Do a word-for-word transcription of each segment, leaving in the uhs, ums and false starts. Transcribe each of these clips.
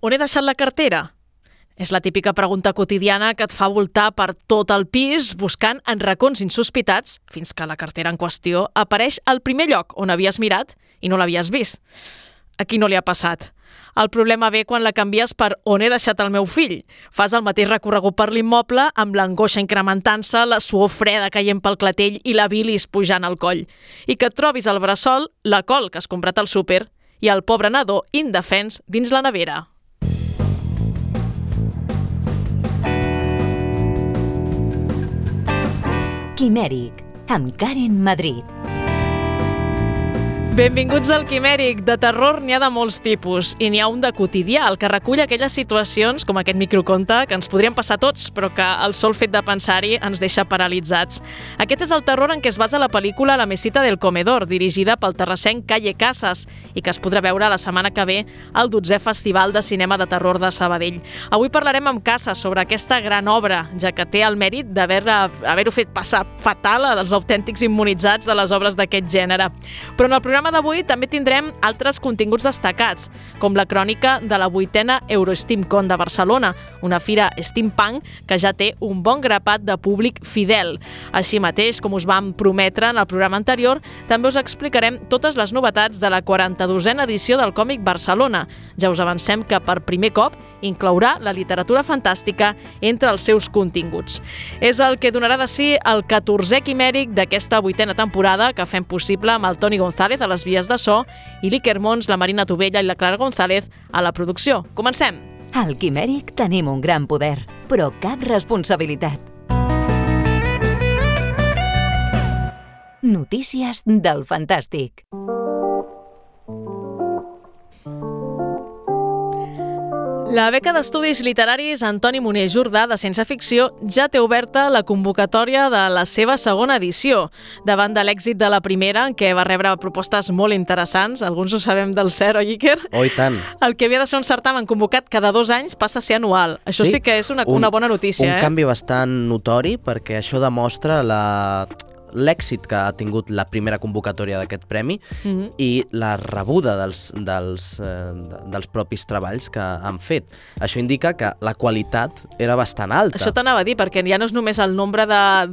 On he deixat la cartera? És la típica pregunta quotidiana que et fa voltar per tot el pis buscant en racons insospitats fins que la cartera en qüestió apareix al primer lloc on havies mirat i no l'havies vist. A qui no li ha passat? El problema ve quan la canvies per on he deixat el meu fill. Fas el mateix recorregut per l'immoble amb l'angoixa incrementant-se, la suor freda caient pel clatell i la bilis pujant al coll. I que et trobis al bressol la col que has comprat al súper i el pobre nadó indefens dins la nevera. Quimèric, amb Karen Madrid. Benvinguts al Quimèric. De terror n'hi ha de molts tipus i n'hi ha un de quotidià, el que recull aquelles situacions, com aquest microconte, que ens podrien passar tots, però que el sol fet de pensar-hi ens deixa paralitzats. Aquest és el terror en què es basa la pel·lícula La mesita del comedor, dirigida pel terrassenc Calle Casas i que es podrà veure la setmana que ve al dotzè Festival de Cinema de Terror de Sabadell. Avui parlarem amb Casas sobre aquesta gran obra, ja que té el mèrit d'haver-ho fet passar fatal als autèntics immunitzats de les obres d'aquest gènere. Però en el programa d'avui també tindrem altres continguts destacats, com la crònica de la vuitena EuroSteamCon de Barcelona, una fira steampunk que ja té un bon grapat de públic fidel. Així mateix, com us vam prometre en el programa anterior, també us explicarem totes les novetats de la quaranta-dosena edició del Còmic Barcelona. Ja us avancem que per primer cop inclourà la literatura fantàstica entre els seus continguts. És el que donarà de si el catorzè quimèric d'aquesta vuitena temporada que fem possible amb el Toni González a les vies de so i l'Iker Mons, la Marina Tovella i la Clara González a la producció. Comencem! Al Quimèric tenim un gran poder, però cap responsabilitat. Notícies del Fantàstic. La beca d'estudis literaris Antoni Muner Jordà de Ciència Ficció ja té oberta la convocatòria de la seva segona edició. Davant de l'èxit de la primera, en què va rebre propostes molt interessants, alguns ho sabem del cert, oi, Iker? Oh, i tant. El que havia de ser un certamen convocat cada dos anys passa a ser anual. Això sí, sí que és una, un, una bona notícia. Un eh? canvi bastant notori, perquè això demostra la... l'èxit que ha tingut la primera convocatòria d'aquest premi mm-hmm. i la rebuda dels, dels, eh, dels propis treballs que han fet. Això indica que la qualitat era bastant alta. Això t'anava a dir, perquè ja no és només el nombre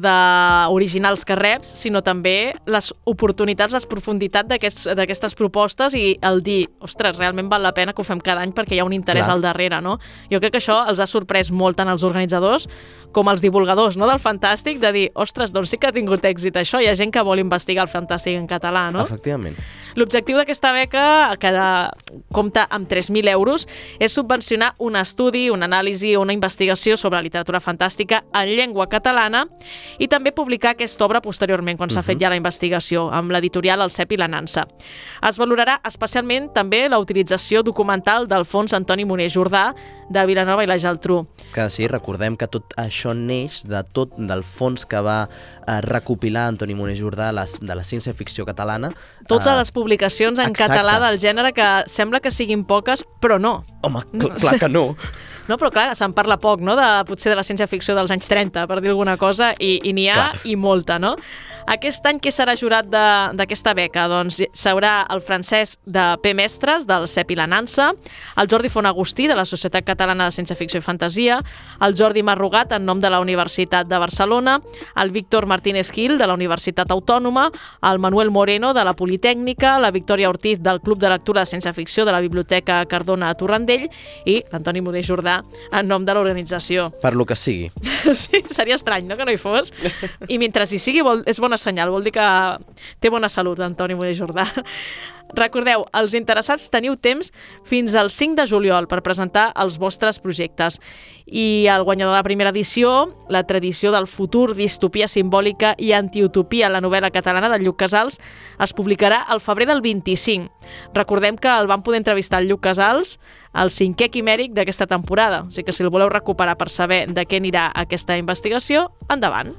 d'originals que reps, sinó també les oportunitats, les profunditat d'aquestes propostes i el dir, ostres, realment val la pena que ho fem cada any perquè hi ha un interès Clar. Al darrere, no? Jo crec que això els ha sorprès molt tant als organitzadors com als divulgadors, no?, del Fantàstic, de dir, ostres, doncs sí que ha tingut èxit això, hi ha gent que vol investigar el fantàstic en català, no? Efectivament. L'objectiu d'aquesta beca, que compta amb tres mil euros, és subvencionar un estudi, una anàlisi o una investigació sobre literatura fantàstica en llengua catalana i també publicar aquesta obra posteriorment, quan s'ha uh-huh. fet ja la investigació, amb l'editorial El Cep i la Nansa. Es valorarà especialment també la utilització documental del Fons Antoni Muner Jordà de Vilanova i la Geltrú. Que sí, recordem que tot això neix de tot del fons que va eh, recopilar Antoni Muner Jordà la, de la ciència-ficció catalana. Tots uh, les publicacions en exacte. Català del gènere que sembla que siguin poques, però no. Home, cl clar que no. No, però clar, se'n parla poc, no?, de, potser de la ciència-ficció dels anys trenta, per dir alguna cosa, i, i n'hi ha clar. I molta, no? Aquest any, qui serà jurat d'aquesta beca? Doncs serà el Francesc de P. Mestres, del Cep i la Nansa, el Jordi Fonagustí, de la Societat Catalana de Ciència-Ficció i Fantasia, el Jordi Marrugat, en nom de la Universitat de Barcelona, el Víctor Martínez Gil, de la Universitat Autònoma, el Manuel Moreno, de la Politècnica, la Victòria Ortiz, del Club de Lectura de Ciència-Ficció de la Biblioteca Cardona a Torrandell i l'Antoni Muner Jordà, en nom de l'organització. Per lo que sigui. Sí, seria estrany, no?, que no hi fos. I mentre hi sigui, vol, és bona senyal, vol dir que té bona salut, Antoni Muner Jordà. Recordeu, els interessats teniu temps fins al cinc de juliol per presentar els vostres projectes. I el guanyador de la primera edició, La tradició del futur, distopia simbòlica i antiutopia en la novel·la catalana de Lluc Casals, es publicarà al febrer del vint-i-cinc. Recordem que el vam poder entrevistar el Lluc Casals al cinquè quimèric d'aquesta temporada. O sigui que si el voleu recuperar per saber de què anirà aquesta investigació, endavant.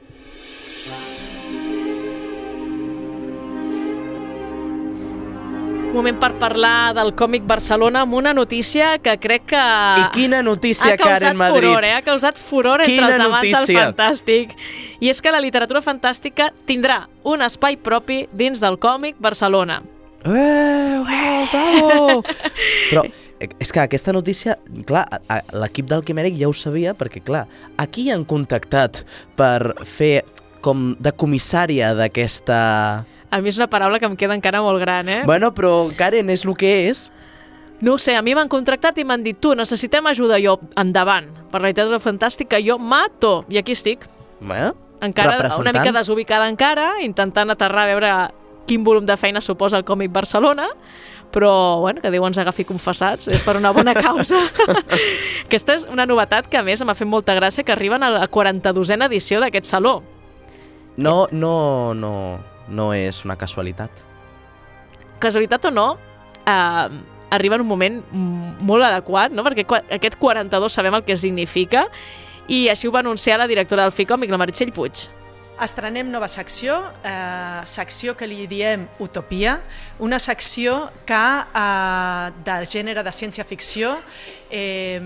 Moment per parlar del Còmic Barcelona amb una notícia que crec que... I quina notícia, Karen Madrid! Furor, eh? Ha causat furor entre quina els amants notícia. del fantàstic. I és que la literatura fantàstica tindrà un espai propi dins del Còmic Barcelona. Eh, bravo, bravo! Però és que aquesta notícia, clar, l'equip del Quimèric ja ho sabia, perquè, clar, aquí han contactat per fer com de comissària d'aquesta... A mi és una paraula que em queda encara molt gran, eh? Bueno, però, Karen, és el que és. No ho sé, a mi m'han contractat i m'han dit, tu, necessitem ajuda, jo, endavant. Per la veritat és fantàstica, jo mato. I aquí estic. Eh? Encara una mica desubicada encara, intentant aterrar a veure quin volum de feina suposa el Còmic Barcelona, però, bueno, que Déu ens agafi confessats, és per una bona causa. Aquesta és una novetat que, a més, m'ha fet molta gràcia, que arriben a la quaranta-dosena edició d'aquest saló. No, no, no, no és una casualitat. Casualitat o no, eh, arriba en un moment molt adequat, no? Perquè aquest quaranta-dos sabem el que significa, i així ho va anunciar la directora del Ficòmic, la Meritxell Puig. Estrenem nova secció, eh, secció que li diem Utopia, una secció que eh, del gènere de ciència-ficció, eh,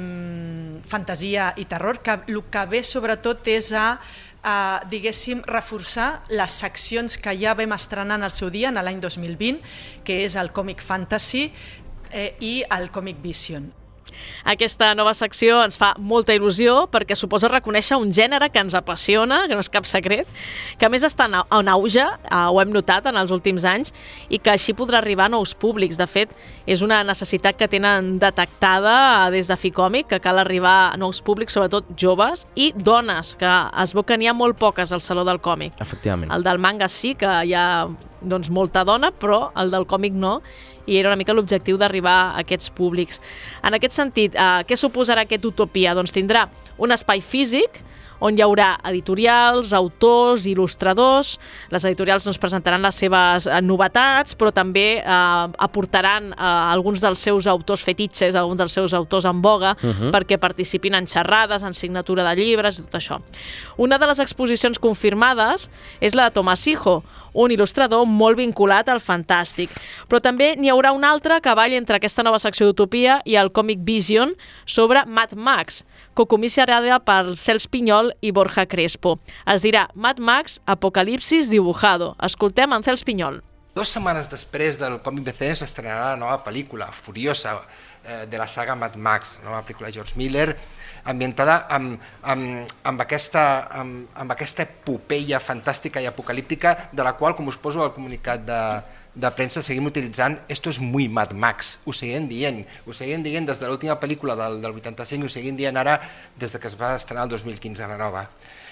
fantasia i terror, que el que ve sobretot és a, a diguéssim, reforçar les seccions que ja vam estrenar en el seu dia, en l'any dos mil vint, que és el Còmic Fantasy eh, i el Còmic Vision. Aquesta nova secció ens fa molta il·lusió perquè suposa reconèixer un gènere que ens apassiona, que no és cap secret, que a més està en auge, ho hem notat en els últims anys, i que així podrà arribar a nous públics. De fet, és una necessitat que tenen detectada des de Ficòmic, que cal arribar a nous públics, sobretot joves i dones, que es veu que n'hi ha molt poques al Saló del Còmic. Efectivament. El del manga sí que hi ha doncs, molta dona, però el del còmic no, i era una mica l'objectiu d'arribar a aquests públics. En aquest sentit, eh, què suposarà aquest Utopia? Doncs tindrà un espai físic on hi haurà editorials, autors, il·lustradors. Les editorials ens presentaran les seves novetats, però també eh, aportaran eh, alguns dels seus autors fetitxes, alguns dels seus autors en boga, uh -huh. perquè participin en xerrades, en signatura de llibres i tot això. Una de les exposicions confirmades és la de Tomàs Hijo, un il·lustrador molt vinculat al fantàstic. Però també n'hi haurà un altre a cavall entre aquesta nova secció d'Utopia i el Còmic Vision sobre Mad Max, cocomissariada per Cels Pinyol i Borja Crespo. Es dirà Mad Max Apocalipsis dibujado. Escoltem en Cels Pinyol. Dos setmanes després del còmic B C s'estrenarà la nova pel·lícula, Furiosa, eh, de la saga Mad Max, la nova pel·lícula de George Miller, ambientada amb, amb, amb, aquesta, amb, amb aquesta epopeia fantàstica i apocalíptica, de la qual, com us poso al comunicat de, de premsa, seguim utilitzant «esto es muy Mad Max», ho seguim dient, ho seguim dient des de l'última pel·lícula del, del vuitanta-cinc, ho seguim dient ara des de que es va estrenar el dos mil quinze la nova.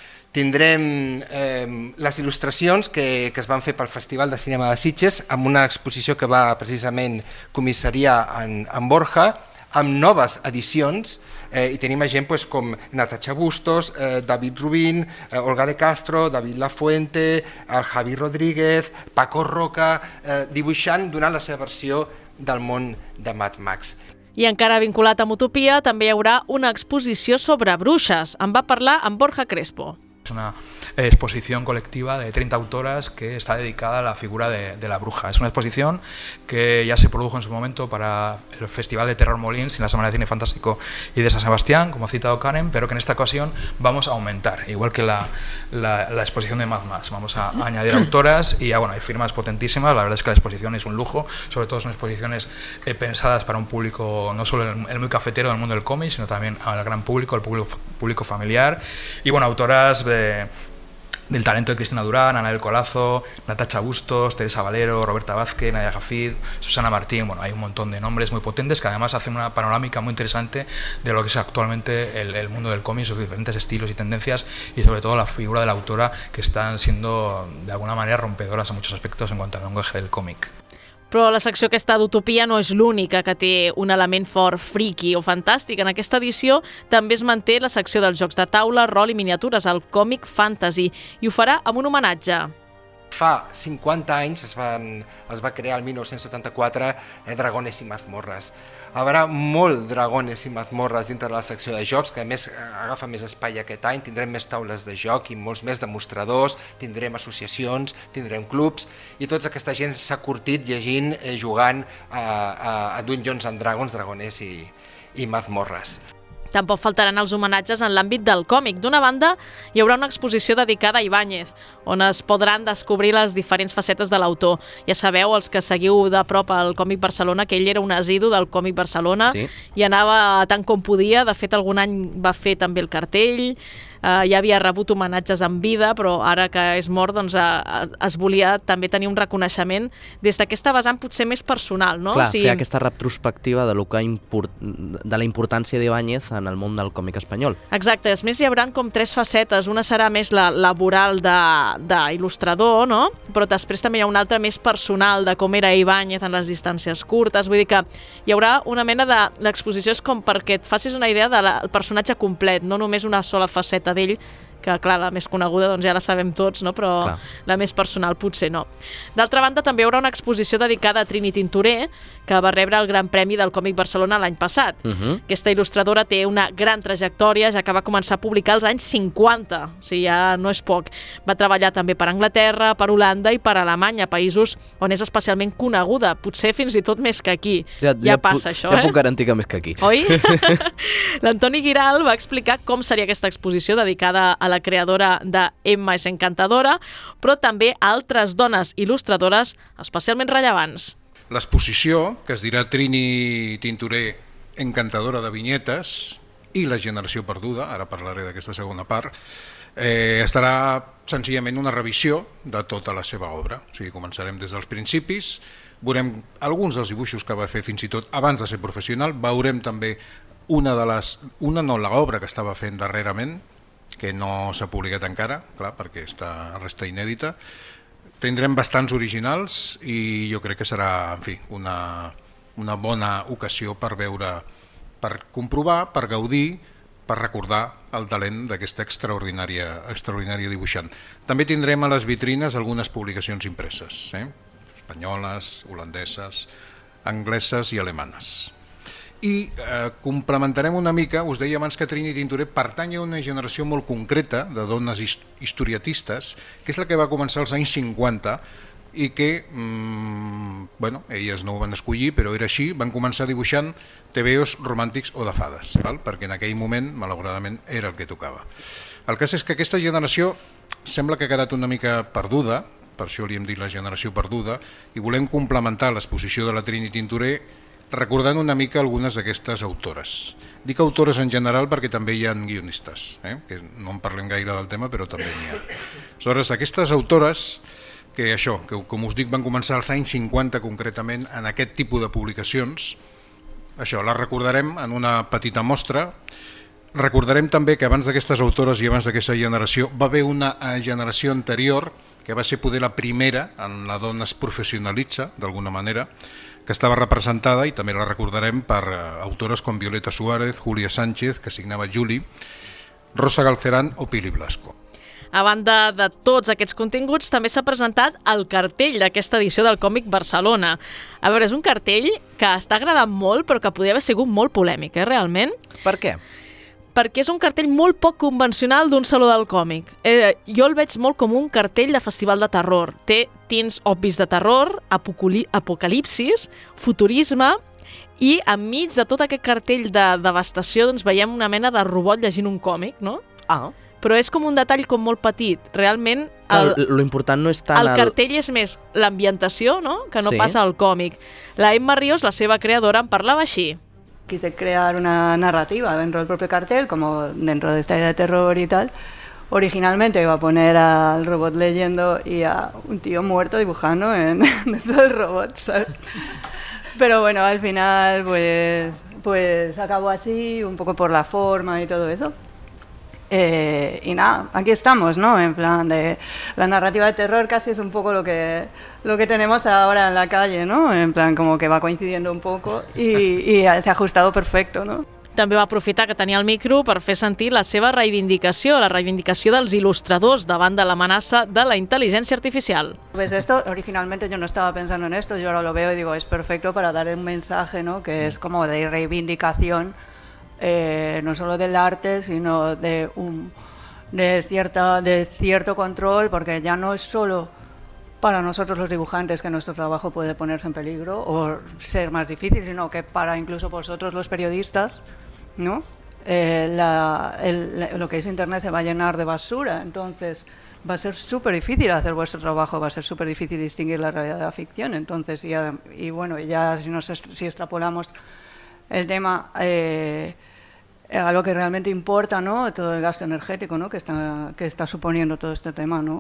Tindrem eh, les il·lustracions que, que es van fer pel Festival de Cinema de Sitges, amb una exposició que va precisament comissariar en, en Borja, amb noves edicions, eh, i tenim gent pues, com Natasha Bustos, eh, David Rubín, eh, Olga de Castro, David Lafuente, el Javi Rodríguez, Paco Roca, eh, dibuixant, donant la seva versió del món de Mad Max. I encara vinculat amb Utopia, també hi haurà una exposició sobre bruixes. En va parlar amb Borja Crespo. Es una exposición colectiva de treinta autoras que está dedicada a la figura de, de la bruja. Es una exposición que ya se produjo en su momento para el Festival de Terror Molins y la Semana de Cine Fantástico y de San Sebastián, como ha citado Karen, pero que en esta ocasión vamos a aumentar, igual que la, la, la exposición de Mad Max. Vamos a añadir autoras y ya, bueno, hay firmas potentísimas. La verdad es que la exposición es un lujo, sobre todo son exposiciones eh, pensadas para un público, no solo el, el muy cafetero del mundo del cómic, sino también al gran público, al público, público familiar. Y bueno, autoras de De, del talento de Cristina Durán, Ana del Colazo, Natasha Bustos, Teresa Valero, Roberta Vázquez, Nadia Jafid, Susana Martín. Bueno, hay un montón de nombres muy potentes que además hacen una panorámica muy interesante de lo que es actualmente el, el mundo del cómic, sus diferentes estilos y tendencias, y sobre todo la figura de la autora, que están siendo de alguna manera rompedoras en muchos aspectos en cuanto al lenguaje del cómic. Però la secció aquesta d'Utopia no és l'única que té un element fort friki o fantàstic. En aquesta edició també es manté la secció dels jocs de taula, rol i miniatures, el Còmic Fantasy, i ho farà amb un homenatge. Fa cinquanta anys es, van, es va crear el mil nou-cents setanta-quatre eh, Dragones i Mazmorres. Hi haurà molt Dragones i Mazmorres dintre de la secció de jocs, que a més agafa més espai aquest any. Tindrem més taules de joc i molts més demostradors, tindrem associacions, tindrem clubs, i tota aquesta gent s'ha curtit llegint, eh, jugant a, a, a Dungeons and Dragons, Dragones i, i Mazmorres. Tampoc faltaran els homenatges en l'àmbit del còmic. D'una banda, hi haurà una exposició dedicada a Ibáñez, on es podran descobrir les diferents facetes de l'autor. Ja sabeu, els que seguiu de prop el Còmic Barcelona, que ell era un asidu del Còmic Barcelona, sí. I anava tant com podia. De fet, algun any va fer també el cartell, Uh, ja havia rebut homenatges en vida, però ara que és mort doncs, uh, es volia també tenir un reconeixement des d'aquesta vessant potser més personal, no? Clar, o sigui, fer aquesta retrospectiva de, lo que import... de la importància d'Ibáñez en el món del còmic espanyol. Exacte, a més hi haurà com tres facetes, una serà més la laboral d'il·lustrador, no? Però després també hi ha una altra més personal de com era Ibáñez en les distàncies curtes, vull dir que hi haurà una mena de... l'exposició és com perquè et facis una idea del personatge complet, no només una sola faceta d'ell, que clar, la més coneguda doncs ja la sabem tots, no? Però clar, la més personal potser no. D'altra banda, també hi haurà una exposició dedicada a Trini Tintoré, que va rebre el Gran Premi del Còmic Barcelona l'any passat. Uh-huh. Aquesta il·lustradora té una gran trajectòria, ja que va començar a publicar als anys cinquanta, o sigui, ja no és poc. Va treballar també per Anglaterra, per Holanda i per Alemanya, països on és especialment coneguda, potser fins i tot més que aquí. Ja, ja, ja passa això, ja eh? Ja puc garantir que més que aquí. Oi? L'Antoni Giral va explicar com seria aquesta exposició dedicada a la creadora de Emma és encantadora, però també a altres dones il·lustradores especialment rellevants. L'exposició, que es dirà Trini Tintoré, encantadora de vinyetes, i la generació perduda, ara parlaré d'aquesta segona part, eh, estarà senzillament una revisió de tota la seva obra. O sigui, començarem des dels principis, veurem alguns dels dibuixos que va fer fins i tot abans de ser professional, veurem també una de les, una no, l'obra que estava fent darrerament, que no s'ha publicat encara, clar, perquè està, resta inèdita. Tindrem bastants originals i jo crec que serà, en fi, una, una bona ocasió per veure, per comprovar, per gaudir, per recordar el talent d'aquesta extraordinària, extraordinària dibuixant. També tindrem a les vitrines algunes publicacions impreses, eh? Espanyoles, holandeses, angleses i alemanes. I eh, complementarem una mica, us deia abans que Trini Tintoré pertany a una generació molt concreta de dones historiatistes, que és la que va començar als anys cinquanta i que, mmm, bueno, elles no ho van escollir, però era així, van començar dibuixant tebeos romàntics o de fades, val? Perquè en aquell moment, malauradament, era el que tocava. El cas és que aquesta generació sembla que ha quedat una mica perduda, per això li hem dit la generació perduda, i volem complementar l'exposició de la Trini Tintoré recordant una mica algunes d'aquestes autores. Dic autores en general perquè també hi ha guionistes, eh? Que no en parlem gaire del tema, però també n'hi ha. Aleshores, aquestes autores, que això, que com us dic van començar als anys cinquanta concretament en aquest tipus de publicacions, això, les recordarem en una petita mostra. Recordarem també que abans d'aquestes autores i abans d'aquesta generació va haver una generació anterior que va ser poder la primera en la dona es professionalitza, d'alguna manera, que estava representada, i també la recordarem, per autores com Violeta Suárez, Julia Sánchez, que signava Juli, Rosa Galcerán o Pili Blasco. A banda de tots aquests continguts, també s'ha presentat el cartell d'aquesta edició del Còmic Barcelona. A veure, és un cartell que està agradant molt, però que podria haver sigut molt polèmic, eh, realment. Per què? Perquè és un cartell molt poc convencional d'un saló del còmic. Eh, jo el veig molt com un cartell de festival de terror. Té tints obvis de terror, apocalipsis, futurisme, i enmig de tot aquest cartell de devastació doncs veiem una mena de robot llegint un còmic, no? Ah. Però és com un detall com molt petit. Realment, el, lo important no és tant el cartell és més l'ambientació, no?, que no sí. passa al còmic. La Emma Ríos, la seva creadora, en parlava així. Quise crear una narrativa dentro del propio cartel, como dentro de esta idea de terror y tal. Originalmente iba a poner al robot leyendo y a un tío muerto dibujando en, dentro del robot, ¿sabes? Pero bueno, al final pues, pues acabó así, un poco por la forma y todo eso. Eh, y nada, aquí estamos, ¿no? En plan de la narrativa de terror casi es un poco lo que lo que tenemos ahora en la calle, ¿no? En plan como que va coincidiendo un poco y, y se ha ajustado perfecto, ¿no? També va aprofitar que tenia el micro per fer sentir la seva reivindicació, la reivindicació dels il·lustradors davant de l'amenaça de la intel·ligència artificial. Pues esto, originalmente yo no estaba pensando en esto, yo ahora lo veo y digo, es perfecto para dar un mensaje, ¿no? Que es como de reivindicación. Eh, no solo del arte, sino de, un, de, cierta, de cierto control, porque ya no es solo para nosotros los dibujantes que nuestro trabajo puede ponerse en peligro o ser más difícil, sino que para incluso vosotros los periodistas, ¿no? eh, la, el, la, lo que es Internet se va a llenar de basura, entonces va a ser súper difícil hacer vuestro trabajo, va a ser súper difícil distinguir la realidad de la ficción. Entonces, y, y bueno, ya si, nos, si extrapolamos el tema eh, a lo que realmente importa, ¿no? Todo el gasto energético, ¿no? que, está, que está suponiendo todo este tema, ¿no?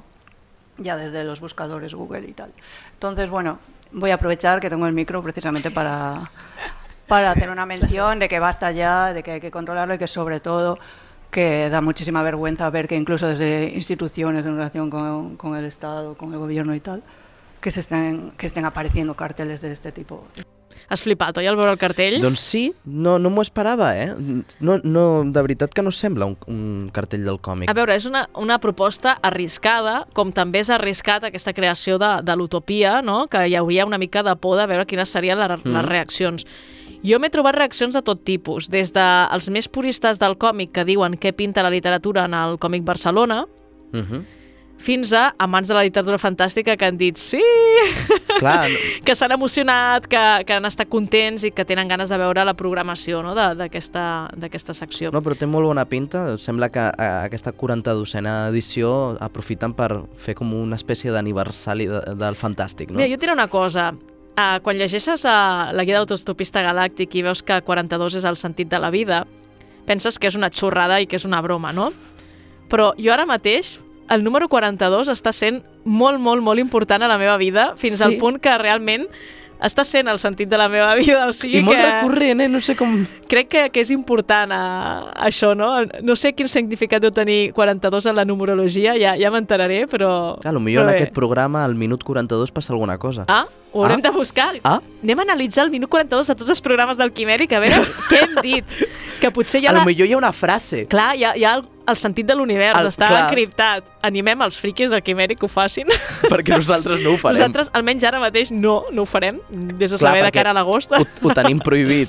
Ya desde los buscadores Google y tal. Entonces, bueno, voy a aprovechar que tengo el micro precisamente para, para sí, hacer una mención sí. de que basta ya, de que hay que controlarlo y que sobre todo que da muchísima vergüenza ver que incluso desde instituciones en relación con, con el Estado, con el gobierno y tal, que, se estén, que estén apareciendo carteles de este tipo. Has flipat, oi, al veure el cartell? Doncs sí, no, no m'ho esperava, eh? No, no, de veritat que no sembla un, un cartell del còmic. A veure, és una, una proposta arriscada, com també és arriscat aquesta creació de, de l'utopia, no? Que hi hauria una mica de por de veure quines serien la, mm. les reaccions. Jo m'he trobat reaccions de tot tipus, des dels més puristes del còmic que diuen què pinta la literatura en el còmic Barcelona, mm-hmm. fins a amants de la literatura fantàstica que han dit sí, clar, no. que s'han emocionat, que, que han estat contents i que tenen ganes de veure la programació, no? d'aquesta secció. No, però té molt bona pinta. Sembla que a, aquesta quaranta-dosena edició aprofiten per fer com una espècie d'aniversari de, del fantàstic. No? Mira, jo et diré una cosa. Uh, quan llegeixes uh, la guia de l'autostopista galàctic i veus que quaranta-dos és el sentit de la vida, penses que és una xorrada i que és una broma, no? Però jo ara mateix el número quaranta-dos està sent molt, molt, molt important a la meva vida, fins sí. al punt que realment està sent el sentit de la meva vida. O sigui I molt que recurrent, eh? No sé com... Crec que, que és important a, a això, no? No sé quin significat deu tenir quaranta-dos en la numerologia, ja, ja m'enteraré, però... A lo millor en aquest programa, al minut quaranta-dos, passa alguna cosa. Ah, ho haurem ah? de buscar. Ah? Anem a analitzar el minut quaranta-dos de tots els programes del Quimèric, a veure què hem dit. Que potser hi ha a la... lo millor hi ha una frase. Clar, hi ha, hi ha el, el sentit de l'univers, el, està clar. encriptat. Animem els friquis del Quimèric que ho facin. Perquè nosaltres no ho farem. Nosaltres, almenys ara mateix, no, no ho farem. Des de saber de cara a l'agost. Ho, ho tenim prohibit.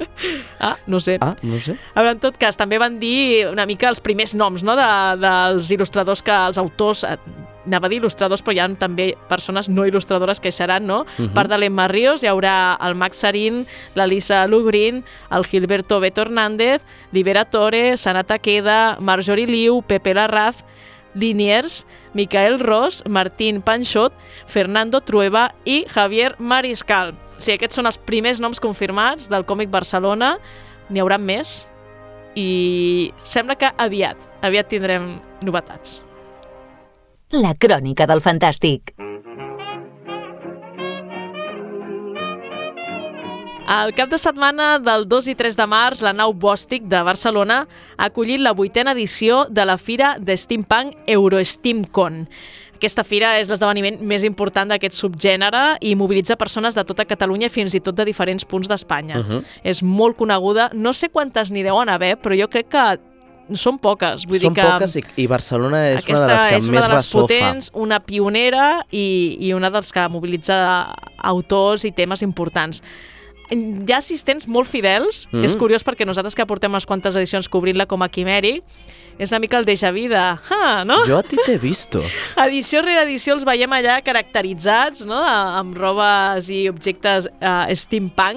Ah, no sé. Ah, no sé. A veure, en tot cas, també van dir una mica els primers noms, no?, de, dels il·lustradors que els autors... Anava a dir il·lustradors, però hi ha també persones no il·lustradores que hi seran, no? Uh-huh. Part de l'Emma Ríos, hi haurà el Max Sarín, la Lisa Lugrin, el Gilberto Beto Hernández, Libera Tore, Sana Takeda, Marjorie Liu, Pepe Larraz, Liniers, Micael Ros, Martín Panxot, Fernando Trueba i Javier Mariscal. O sigui, aquests són els primers noms confirmats del còmic Barcelona. N'hi haurà més i sembla que aviat, aviat tindrem novetats. La crònica del fantàstic. El cap de setmana del dos i tres de març, la nau Bòstic de Barcelona ha acollit la vuitena edició de la fira de Steampunk EuroSteamCon. Aquesta fira és l'esdeveniment més important d'aquest subgènere i mobilitza persones de tota Catalunya i fins i tot de diferents punts d'Espanya. Uh-huh. És molt coneguda. No sé quantes n'hi deuen haver, però jo crec que són poques. Vull són dir que poques i, i Barcelona és una de les que és més una de les ressò potents, fa. Una pionera i, i una dels que mobilitza autors i temes importants. Hi ha assistents molt fidels. Mm-hmm. És curiós perquè nosaltres que portem unes quantes edicions cobrint-la com a Quimèric, és una mica el déjà vu de... Ah, no? Jo a ti t'he visto. Edició rere edició els veiem allà caracteritzats, no?, amb robes i objectes uh, steampunk,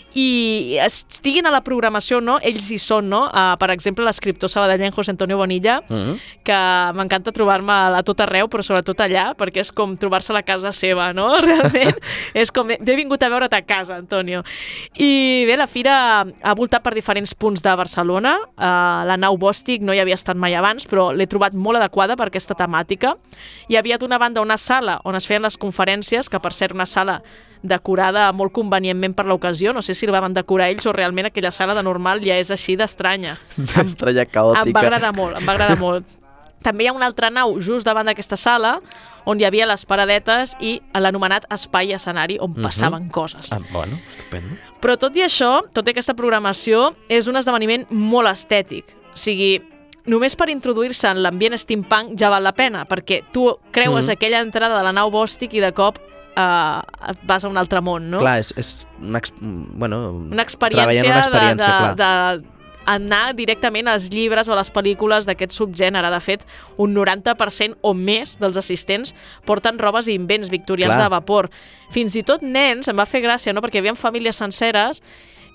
i estiguin a la programació, no? Ells hi són, no? Uh, per exemple, l'escriptor sabadellenc José Antonio Bonilla, mm-hmm. que m'encanta trobar-me a tot arreu, però sobretot allà, perquè és com trobar-se a la casa seva, no? Realment, és com... He vingut a veure't a casa, Antonio. I bé, la fira ha voltat per diferents punts de Barcelona. Uh, la nau Bòstic no hi havia estat mai abans, però l'he trobat molt adequada per aquesta temàtica. Hi havia d'una banda una sala on es feien les conferències, que per ser una sala decorada molt convenientment per l'ocasió. No sé si la van decorar ells o realment aquella sala de normal ja és així d'estranya. Estranya, caòtica. Em va agradar molt, em va agradar molt. També hi ha una altra nau just davant d'aquesta sala on hi havia les paradetes i l'anomenat espai escenari on passaven uh-huh. coses. Ah, bueno, estupendo. Però tot i això, tota aquesta programació és un esdeveniment molt estètic. O sigui, només per introduir-se en l'ambient steampunk ja val la pena, perquè tu creues uh-huh. aquella entrada de la nau Bòstic i de cop Uh, vas a un altre món, no? Clar, és, és una, ex, bueno, una experiència, una experiència de, clar. de, de anar directament als llibres o a les pel·lícules d'aquest subgènere. De fet, un noranta per cent o més dels assistents porten robes i invents victorians clar. De vapor. Fins i tot nens, em va fer gràcia, no? Perquè hi havia famílies senceres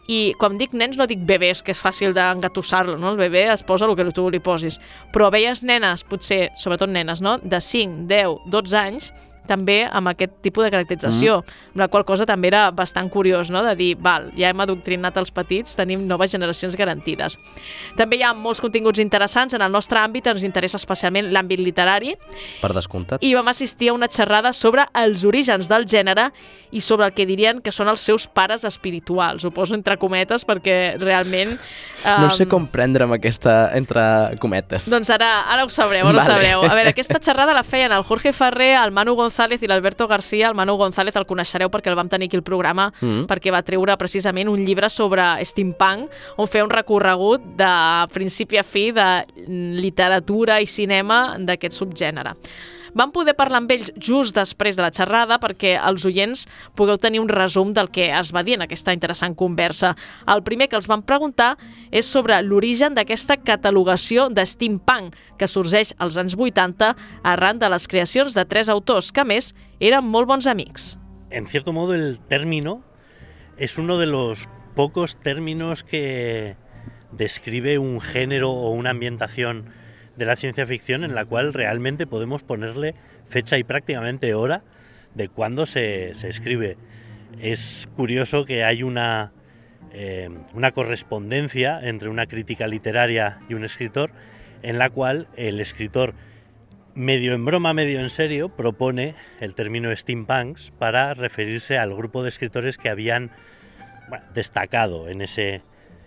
I quan dic nens no dic bebès, que és fàcil d'engatussar-lo, no? El bebè es posa el que tu li posis. Però veies nenes, potser, sobretot nenes, no? De cinc, deu, dotze anys, també amb aquest tipus de caracterització, mm. amb la qual cosa també era bastant curiós, no? De dir, val, ja hem adoctrinat els petits, tenim noves generacions garantides. També hi ha molts continguts interessants. En el nostre àmbit ens interessa especialment l'àmbit literari. Per descomptat. I vam assistir a una xerrada sobre els orígens del gènere i sobre el que dirien que són els seus pares espirituals. Ho poso entre cometes perquè realment... Um... No sé com prendre amb aquesta entre cometes. Doncs ara, ara ho sabreu, ara vale. ho sabreu. A veure, aquesta xerrada la feien el Jorge Ferrer, el Manu González i l'Alberto García. El Manu González el coneixereu perquè el vam tenir aquí al programa, mm. perquè va treure precisament un llibre sobre steampunk, on feia un recorregut de principi a fi de literatura i cinema d'aquest subgènere. Vam poder parlar amb ells just després de la xerrada perquè els oients pugueu tenir un resum del que es va dir en aquesta interessant conversa. El primer que els vam preguntar és sobre l'origen d'aquesta catalogació de steampunk que sorgeix als anys vuitanta arran de les creacions de tres autors que, a més, eren molt bons amics. En cierto modo, el término es uno de los pocos términos que describe un género o una ambientación de la ciencia ficción en la cual realmente podemos ponerle fecha y prácticamente hora de cuándo se, se escribe. Es curioso que hay una, eh, una correspondencia entre una crítica literaria y un escritor, en la cual el escritor, medio en broma, medio en serio, propone el término steampunks para referirse al grupo de escritores que habían bueno, destacado en ese...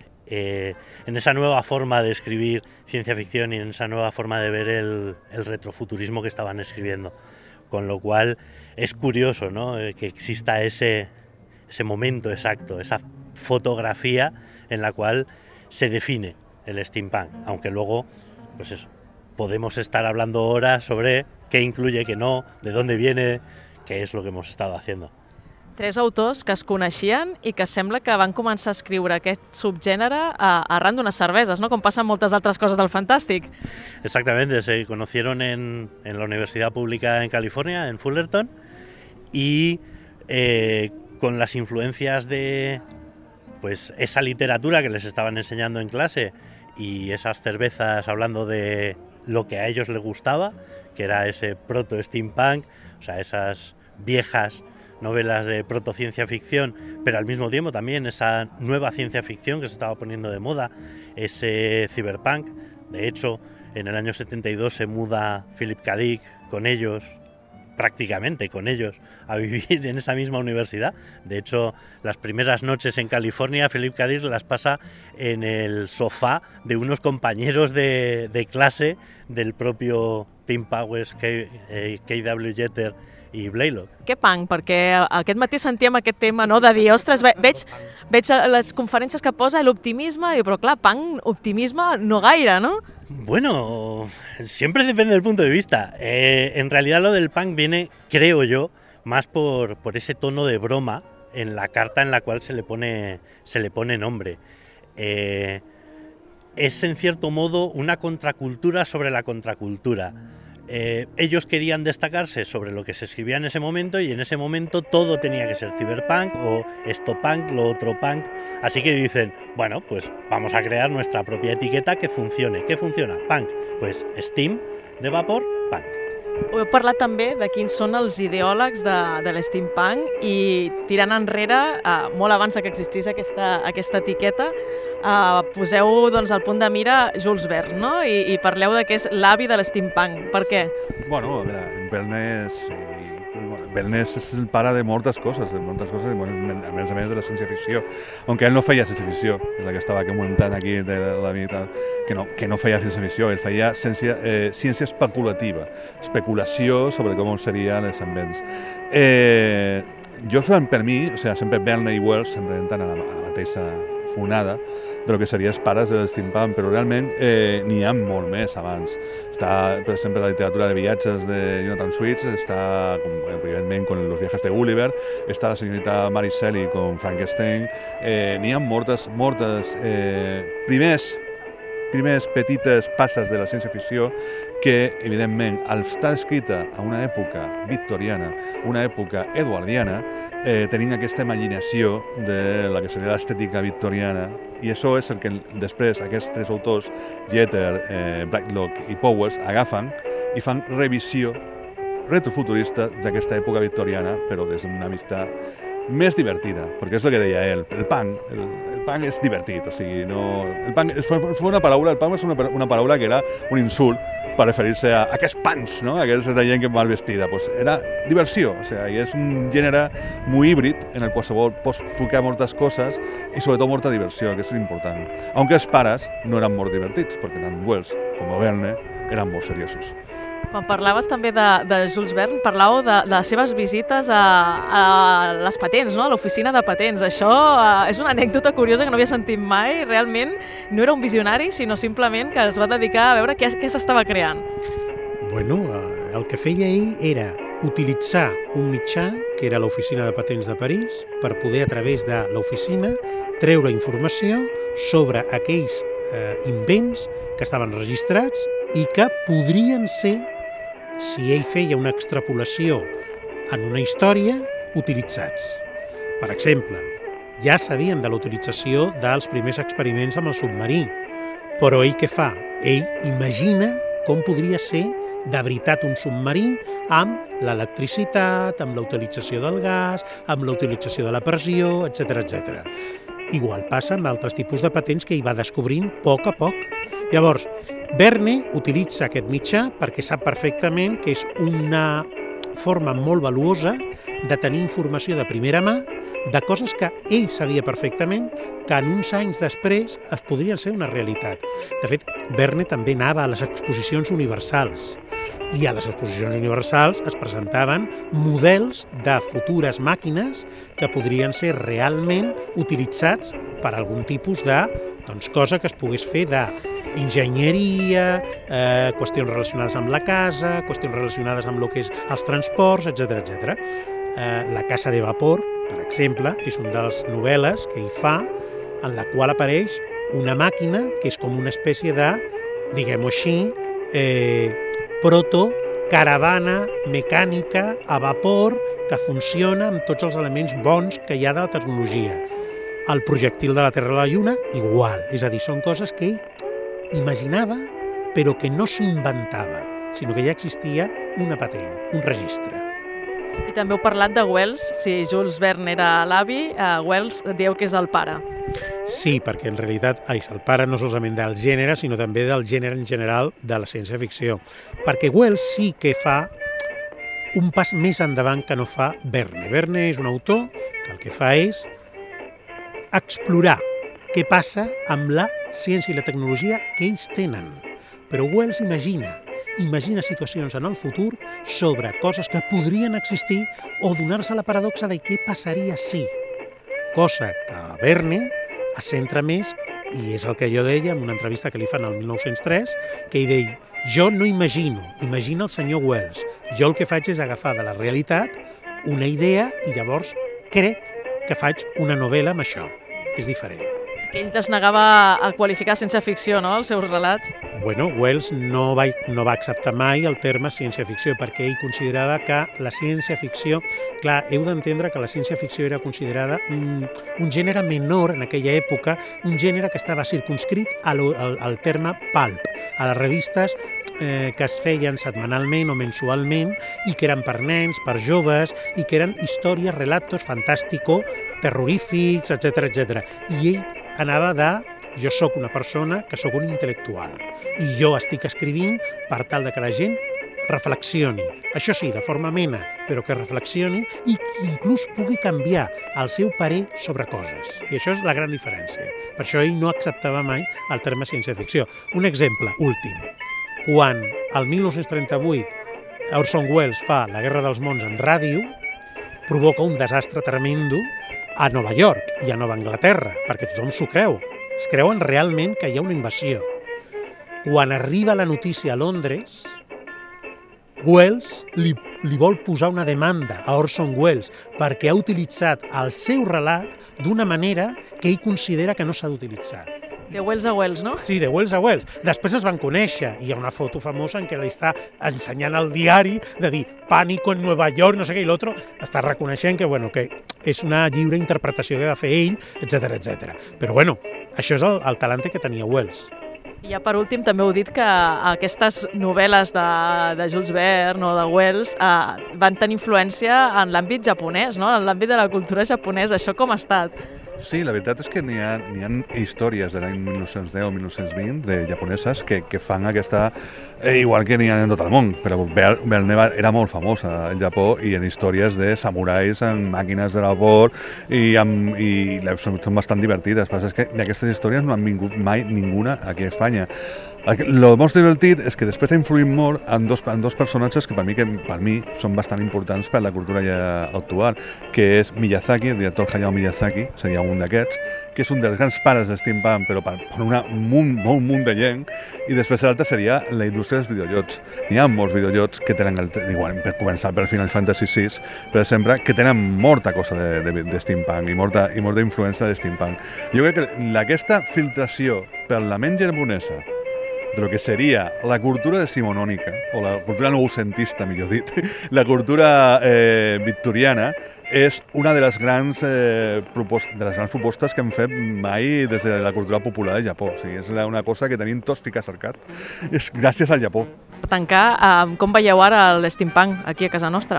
Eh, en esa nueva forma de escribir ciencia ficción y en esa nueva forma de ver el, el retrofuturismo que estaban escribiendo. Con lo cual es curioso, ¿no? eh, que exista ese, ese momento exacto, esa fotografía en la cual se define el steampunk, aunque luego, pues eso, podemos estar hablando horas sobre qué incluye, qué no, de dónde viene, qué es lo que hemos estado haciendo. Tres autors que es coneixien i que sembla que van començar a escriure aquest subgènere arran d'unes cerveses, ¿no? Com passen moltes altres coses del fantàstic. Exactamente, se conocieron en, en la Universidad Pública en California, en Fullerton, y eh, con las influencias de pues esa literatura que les estaban enseñando en clase y esas cervezas hablando de lo que a ellos les gustaba, que era ese proto-steampunk, o sea, esas viejas novelas de protociencia ficción, pero al mismo tiempo también esa nueva ciencia ficción que se estaba poniendo de moda, ese cyberpunk. De hecho, en el año setenta y dos se muda Philip K. Dick con ellos, prácticamente con ellos, a vivir en esa misma universidad. De hecho, las primeras noches en California, Philip K. Dick las pasa en el sofá de unos compañeros de, de clase del propio Tim Powers, K W Jeter i Blaylock. Què punk? Perquè aquest matí sentíem aquest tema, no?, de dir, ostres, ve, veig, veig les conferències que posa l'optimisme, i però clar, punk, optimisme, no gaire, ¿no? Bueno, siempre depende del punto de vista. Eh, en realidad lo del punk viene, creo yo, más por, por ese tono de broma en la carta en la cual se le pone, se le pone nombre. Eh, es en cierto modo una contracultura sobre la contracultura. Eh, ellos querían destacarse sobre lo que se escribía en ese momento y en ese momento todo tenía que ser cyberpunk o esto punk, lo otro punk, así que dicen, bueno, pues vamos a crear nuestra propia etiqueta que funcione. ¿Qué funciona? Punk, pues steam de vapor, punk. Heu parlat també de quins són els ideòlegs de, de l'steampunk i tirant enrere, eh, molt abans que existís aquesta, aquesta etiqueta, eh, poseu doncs, al punt de mira Jules Verne, no? I, i parleu de que és l'avi de l'steampunk. Per què? Bueno, a veure, Verne és, Verne és el pare de moltes coses, de moltes coses, a més a més de la ciència-ficció, aunque ell no feia ciència-ficció, és la que estava comentant aquí de la vida, que no, que no feia ciència-ficció, ell feia ciència, eh, ciència especulativa, especulació sobre com serien els ambients. Eh, jo, per mi, o sigui, sempre Verne i Wells sempre entren a la, a la mateixa fonada de lo que serien els pares de l'steampunk, però realment eh, n'hi ha molt més abans. Està, per exemple, la literatura de viatges de Jonathan Swift, està, com, evidentment, con los viajes de Gulliver, està la senyorita Mary Shelley con Frankenstein, eh, n'hi ha moltes, moltes eh, primers, primers petites passes de la ciència-ficció que, evidentment, al estar escrita a una època victoriana, una època eduardiana, eh, tenint aquesta imaginació de la que seria l'estètica victoriana, i això és el que després aquests tres autors, Jeter, eh, Blacklock i Powers, agafen i fan revisió retrofuturista d'aquesta època victoriana, però des d'una vista més divertida, perquè és el que deia ell, el punk, el, el punk és divertit, o sigui, no... El punk és, fue una paraula, el punk és una, una paraula que era un insult per referir-se a aquests punks, no? Aquesta gent que mal vestida, pues era diversió, o sigui, és un gènere molt híbrid en el qualsevol pots ficar moltes coses i sobretot molta diversió, que és important. Aunque els pares no eren molt divertits, perquè tant Wells com Verne eren molt seriosos. Quan parlaves també de, de Jules Verne, parlàveu de, de les seves visites a, a les patents, no? A l'oficina de patents. Això eh, és una anècdota curiosa que no havia sentit mai. Realment no era un visionari, sinó simplement que es va dedicar a veure què, què s'estava creant. Bueno, el que feia ell era utilitzar un mitjà, que era l'oficina de patents de París, per poder a través de l'oficina treure informació sobre aquells eh, invents que estaven registrats i que podrien ser, si ell feia una extrapolació en una història, utilitzats. Per exemple, ja sabien de la utilització dels primers experiments amb el submarí, però ell què fa? Ell imagina com podria ser de veritat un submarí amb l'electricitat, amb la utilització del gas, amb la utilització de la pressió, etcètera, etcètera. Igual passa amb altres tipus de patents que ell va descobrint a poc a poc. Llavors, Verne utilitza aquest mitjà perquè sap perfectament que és una forma molt valuosa de tenir informació de primera mà de coses que ell sabia perfectament que en uns anys després es podrien ser una realitat. De fet, Verne també anava a les exposicions universals i a les exposicions universals es presentaven models de futures màquines que podrien ser realment utilitzats per algun tipus de doncs, cosa que es pogués fer de enginyeria, eh, qüestions relacionades amb la casa, qüestions relacionades amb el que és els transports, etcètera, etcètera. Eh, la Casa de Vapor, per exemple, és una de les novel·les que ell fa en la qual apareix una màquina que és com una espècie de, diguem-ho així, eh, proto-caravana mecànica a vapor que funciona amb tots els elements bons que hi ha de la tecnologia. El projectil de la Terra a la Lluna, igual. És a dir, són coses que ell imaginava, però que no s'inventava, sinó que ja existia una patent, un registre. I també heu parlat de Wells. Si Jules Verne era l'avi, eh, Wells dieu que és el pare. Sí, perquè en realitat és el pare no solament del gènere, sinó també del gènere en general de la ciència-ficció. Perquè Wells sí que fa un pas més endavant que no fa Verne. Verne és un autor que el que fa és explorar què passa amb la ciència i la tecnologia que ells tenen. Però Wells imagina, imagina situacions en el futur sobre coses que podrien existir o donar-se la paradoxa de què passaria si. Cosa que Verne es centra més, i és el que jo deia en una entrevista que li fan el mil nou-cents tres, que ell deia, jo no imagino, imagina el senyor Wells. Jo el que faig és agafar de la realitat una idea i llavors crec que faig una novel·la amb això. És diferent. Que ell es negava a qualificar ciència-ficció, no?, els seus relats. Bueno, Wells no va, no va acceptar mai el terme ciència-ficció perquè ell considerava que la ciència-ficció... Clar, heu d'entendre que la ciència-ficció era considerada un, un gènere menor en aquella època, un gènere que estava circunscrit al, al, al terme pulp, a les revistes eh, que es feien setmanalment o mensualment i que eren per nens, per joves, i que eren històries, relatos fantàsticos, terrorífics, etcètera, etcètera. I ell anava de, jo sóc una persona que sóc un intel·lectual i jo estic escrivint per tal de que la gent reflexioni. Això sí, de forma amena, però que reflexioni i que inclús pugui canviar el seu parer sobre coses. I això és la gran diferència. Per això ell no acceptava mai el terme ciència-ficció. Un exemple últim. Quan el mil nou-cents trenta-vuit Orson Welles fa La Guerra dels Mons en ràdio, provoca un desastre tremendo a Nova York i a Nova Anglaterra, perquè tothom s'ho creu. Es creuen realment que hi ha una invasió. Quan arriba la notícia a Londres, Wells li, li vol posar una demanda a Orson Welles perquè ha utilitzat el seu relat d'una manera que ell considera que no s'ha d'utilitzar. De Wells a Wells, no? Sí, de Wells a Wells. Després es van conèixer i hi ha una foto famosa en què li està ensenyant al diari de dir pànico en Nova York, no sé què, i l'altre està reconeixent que, bueno, que és una lliure interpretació que va fer ell, etcètera, etcètera. Però bueno, això és el, el talent que tenia Wells. I ja per últim també heu dit que aquestes novel·les de, de Jules Verne o de Wells eh, van tenir influència en l'àmbit japonès, no? En l'àmbit de la cultura japonesa. Això com ha estat? Sí, la veritat és que n'hi ha, n'hi ha històries de l'any mil nou-cents deu o mil nou-cents vint de japoneses que, que fan aquesta... Eh, igual que n'hi ha en tot el món, però Verne era molt famosa al Japó i en històries de samurais en màquines de vapor i, amb, i són, són bastant divertides. Però és que d'aquestes històries no han vingut mai ninguna aquí a Espanya. El most divertit és que després ha influït molt en dos, en dos personatges que per mi, que per mi són bastant importants per la cultura ja actual, que és Miyazaki, el director Hayao Miyazaki, seria un d'aquests, que és un dels grans pares de steampunk, però per, per una, un munt, un munt de gent, i després l'altre seria la indústria dels videojocs. N'hi ha molts videojocs que tenen, el, igual, per començar per Final Fantasy sis, per exemple, que tenen molta cosa de, de, de steampunk i molta, i molta influència de steampunk. Jo crec que aquesta filtració per la ment japonesa de lo que seria la cultura decimonònica, o la cultura noucentista, millor dit, la cultura eh, victoriana, és una de les, grans, eh, propost de les grans propostes que hem fet mai des de la cultura popular del Japó. O sigui, és una cosa que tenim tots ficat cercat. És gràcies al Japó. Per tancar, eh, com veieu ara l'steampunk aquí a casa nostra?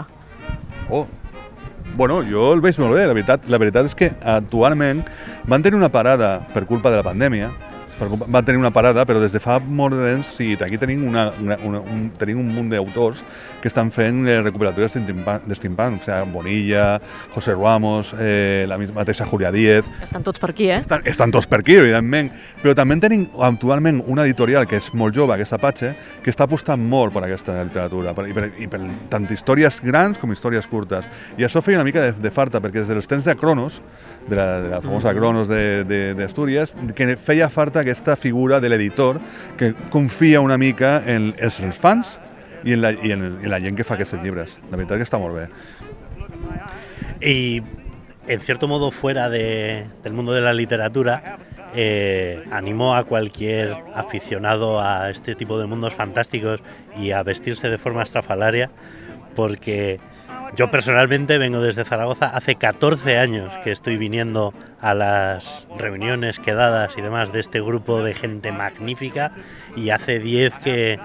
Oh, bueno, jo el veig molt bé. La veritat, la veritat és que actualment van tenir una parada per culpa de la pandèmia, van tenir una parada, però des de fa molt de temps sí, aquí tenim, una, una, una, un, tenim un munt d'autors que estan fent eh, recuperatòries de steampunk, o sigui, Bonilla, José Ramos, eh, la mateixa Julia Díez... Estan tots per aquí, eh? Estan, estan tots per aquí, evidentment, però també tenim actualment una editorial que és molt jove, que és Apache, que està apostant molt per aquesta literatura, per, i, per, i per tant històries grans com històries curtes. I això feia una mica de, de farta, perquè des dels temps de Cronos, de la, de la famosa Cronos d'Astúries, que feia farta aquesta figura de l'editor que confia una mica en els, els fans i en, la, i en, en la gent que fa aquests llibres. La veritat que està molt bé. Y en cierto modo fuera de, del mundo de la literatura, eh, animo a cualquier aficionado a este tipo de mundos fantásticos y a vestirse de forma estrafalaria, porque yo personalmente vengo desde Zaragoza, hace catorce años que estoy viniendo a las reuniones, quedadas y demás de este grupo de gente magnífica, y hace diez que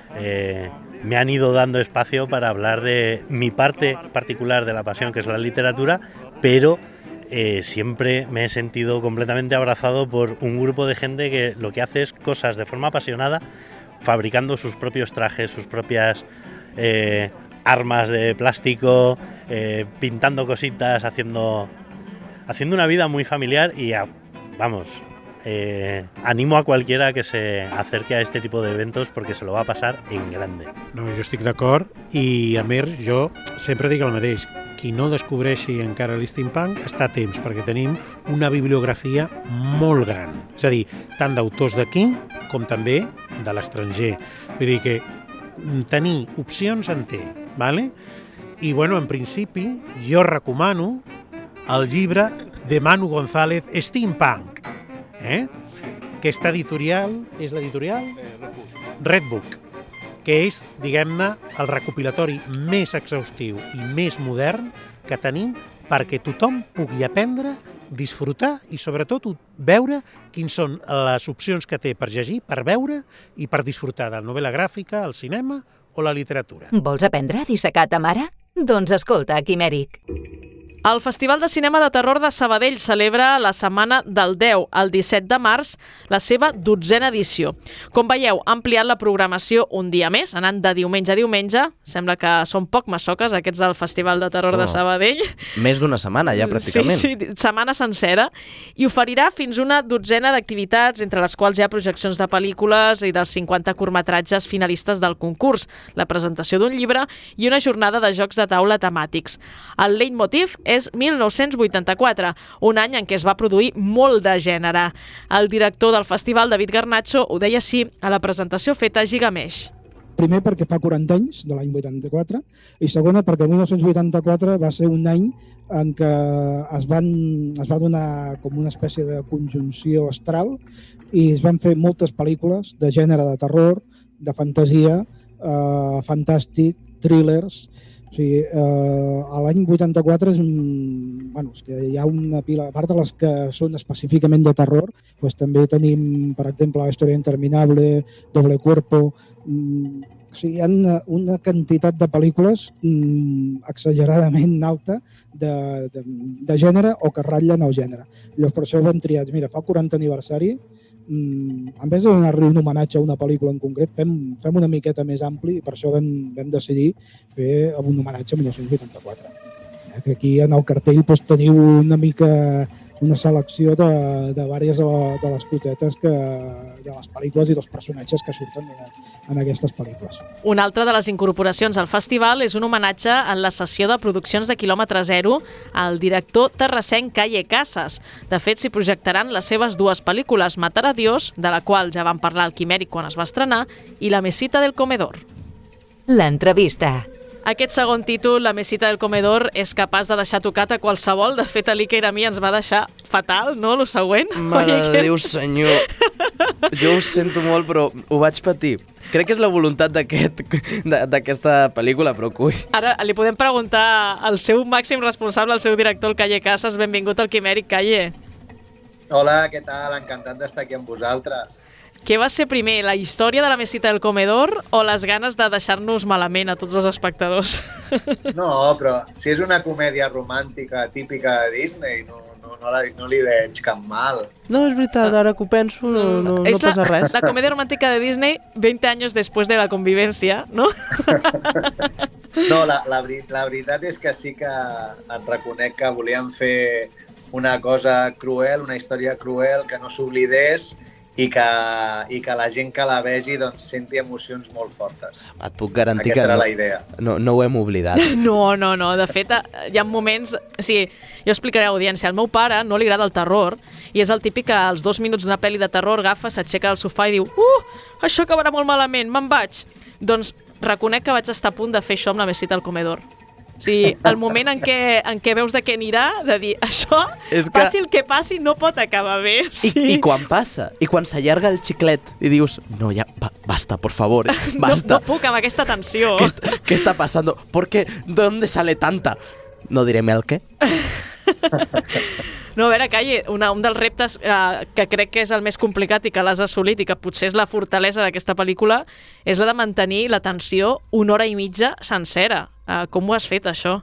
eh, me han ido dando espacio para hablar de mi parte particular de la pasión, que es la literatura, pero eh, siempre me he sentido completamente abrazado por un grupo de gente que lo que hace es cosas de forma apasionada, fabricando sus propios trajes, sus propias... Eh, armas de plástico, eh, pintando cositas, haciendo haciendo una vida muy familiar y, a, vamos, eh, animo a cualquiera que se acerque a este tipo de eventos porque se lo va a pasar en grande. No, jo estic d'acord i, a més, jo sempre dic el mateix. Qui no descobreixi encara l'steampunk està a temps, perquè tenim una bibliografia molt gran. És a dir, tant d'autors d'aquí com també de l'estranger. Vull dir que tenir opcions en té, vale? I, bueno, en principi, jo recomano el llibre de Manu González, Steampunk, eh? Aquesta editorial, és l'editorial? Red Book, que és, diguem-ne, el recopilatori més exhaustiu i més modern que tenim perquè tothom pugui aprendre, disfrutar i, sobretot, veure quins són les opcions que té per llegir, per veure i per disfrutar de la novel·la gràfica, el cinema o la literatura. Vols aprendre a dissecar ta mare? Doncs escolta, Quimèric. El Festival de Cinema de Terror de Sabadell celebra la setmana del deu al disset de març la seva dotzena edició. Com veieu, ha ampliat la programació un dia més, anant de diumenge a diumenge. Sembla que són poc massoques aquests del Festival de Terror oh, de Sabadell. Més d'una setmana ja, pràcticament. Sí, sí, setmana sencera. I oferirà fins una dotzena d'activitats, entre les quals hi ha projeccions de pel·lícules i dels cinquanta curtmetratges finalistes del concurs, la presentació d'un llibre i una jornada de jocs de taula temàtics. El leitmotiv és mil nou-cents vuitanta-quatre, un any en què es va produir molt de gènere. El director del festival, David Garnacho, ho deia així a la presentació feta a Gigamesh. Primer perquè fa quaranta anys, de l'any vuitanta-quatre, i segona perquè mil nou-cents vuitanta-quatre va ser un any en què es, van, es va donar com una espècie de conjunció astral i es van fer moltes pel·lícules de gènere de terror, de fantasia, eh, fantàstic, thrillers, O sigui, eh, a l'any vuitanta-quatre és, un, bueno, és que hi ha una pila, a part de les que són específicament de terror, doncs també tenim, per exemple, La història interminable, Doble cuerpo. Mm, o sigui, hi ha una, una quantitat de pel·lícules mm, exageradament alta de, de, de gènere o que ratllen el gènere. Llavors, per això vam triar, mira, fa el quaranta aniversari, mm, en vez de donar-li un homenatge a una pel·lícula en concret, fem, fem una miqueta més ampli i per això vam, vam decidir fer un homenatge a dinou vuitanta-quatre. Eh, que aquí en el cartell doncs, teniu una mica una selecció de, de diverses de, la, de les cosetes que, de les pel·lícules i dels personatges que surten en, en aquestes pel·lícules. Una altra de les incorporacions al festival és un homenatge en la sessió de produccions de quilòmetre zero al director terrassenc Calle Casas. De fet, s'hi projectaran les seves dues pel·lícules, Matar a Dios, de la qual ja vam parlar al Quimèric quan es va estrenar, i La mesita del comedor. L'entrevista. Aquest segon títol, La mesita del comedor, és capaç de deixar tocat a qualsevol. De fet, l'Iker a mi ens va deixar fatal, no?, lo següent. Mare de Déu, senyor. Jo ho sento molt, però ho vaig patir. Crec que és la voluntat d'aquesta pel·lícula, però cui. Ara li podem preguntar al seu màxim responsable, al seu director, el Calle Casas. Benvingut al Quimèric, Calle. Hola, què tal? Encantat d'estar aquí amb vosaltres. Què va ser primer, la història de La mesita del comedor o les ganes de deixar-nos malament a tots els espectadors? No, però si és una comèdia romàntica típica de Disney, no, no, no, la, no li veig cap mal. No, és veritat, ara que ho penso, no, no, no passa la, res. La comèdia romàntica de Disney veinte años después de la convivencia, ¿no? No, la, la, la veritat és que sí que et reconec que volíem fer una cosa cruel, una història cruel, que no s'oblidés, i que, i que la gent que la vegi doncs, senti emocions molt fortes. Et puc garantir Aquesta que era no, la idea. No, no ho hem oblidat. No, no, no. De fet, hi ha moments... O sigui, jo explicaré a l'audiència. Al meu pare no li agrada el terror i és el típic que als dos minuts d'una pel·li de terror agafa, s'aixeca del sofà i diu «Uh, això acabarà molt malament, me'n vaig». Doncs reconec que vaig estar a punt de fer això amb La mesita del comedor. O sigui, el moment en què, en què veus de què anirà, de dir, això, que... passi el que passi, no pot acabar bé. Sí. I, I quan passa, i quan s'allarga el xiclet i dius, no, ja, ba, basta, por favor, basta. No, no puc amb aquesta tensió. ¿Qué, está, ¿Qué está pasando? ¿Por qué? ¿De dónde sale tanta? No direm el què. No, a veure, Calle, una, un dels reptes eh, que crec que és el més complicat i que l'has assolit i que potser és la fortalesa d'aquesta pel·lícula és la de mantenir la tensió una hora i mitja sencera. Eh, com ho has fet, això?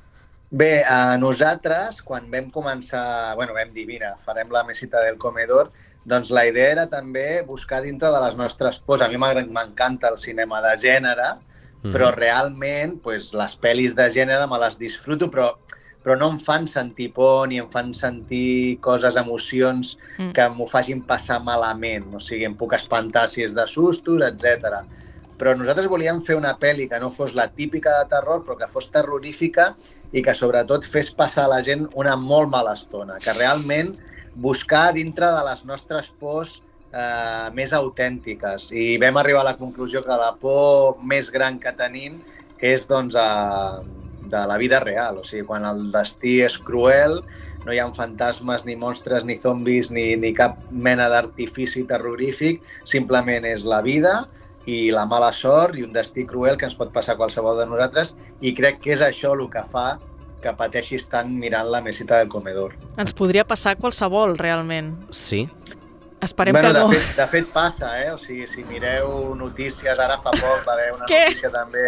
Bé, a nosaltres, quan vam començar, bueno, vam dir, mira, farem La mesita del comedor, doncs la idea era també buscar dintre de les nostres pors. A mi m'encanta el cinema de gènere, mm. però realment pues, les pel·lis de gènere me les disfruto, però però no em fan sentir por ni em fan sentir coses, emocions mm. que m'ho facin passar malament. O sigui, em puc espantar si és de sustos, etcètera. Però nosaltres volíem fer una pel·li que no fos la típica de terror, però que fos terrorífica i que sobretot fes passar a la gent una molt mala estona. Que realment buscar dintre de les nostres pors eh, més autèntiques. I vam arribar a la conclusió que la por més gran que tenim és doncs, a... de la vida real, o sigui, quan el destí és cruel, no hi ha fantasmes, ni monstres, ni zombis, ni, ni cap mena d'artifici terrorífic, simplement és la vida i la mala sort i un destí cruel que ens pot passar a qualsevol de nosaltres i crec que és això el que fa que pateixis tant mirant La mesita del comedor. Ens podria passar a qualsevol, realment. Sí. Esperem bueno, que no. De fet, de fet passa, eh? O sigui, si mireu notícies, ara fa poc va haver una Què? notícia també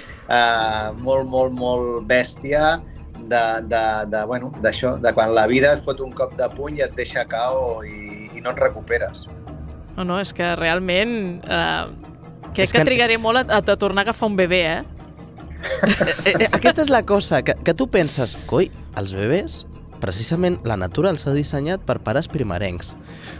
eh, molt, molt, molt bèstia de, de, de, bueno, d'això, de quan la vida et fot un cop de puny i et deixa cao i, i no et recuperes. No, no, és que realment eh, crec és que, que trigaré molt a, a tornar a agafar un bebè, eh? eh, eh aquesta és la cosa, que, que tu penses, coi, els bebès, precisament la natura els ha dissenyat per pares primerencs.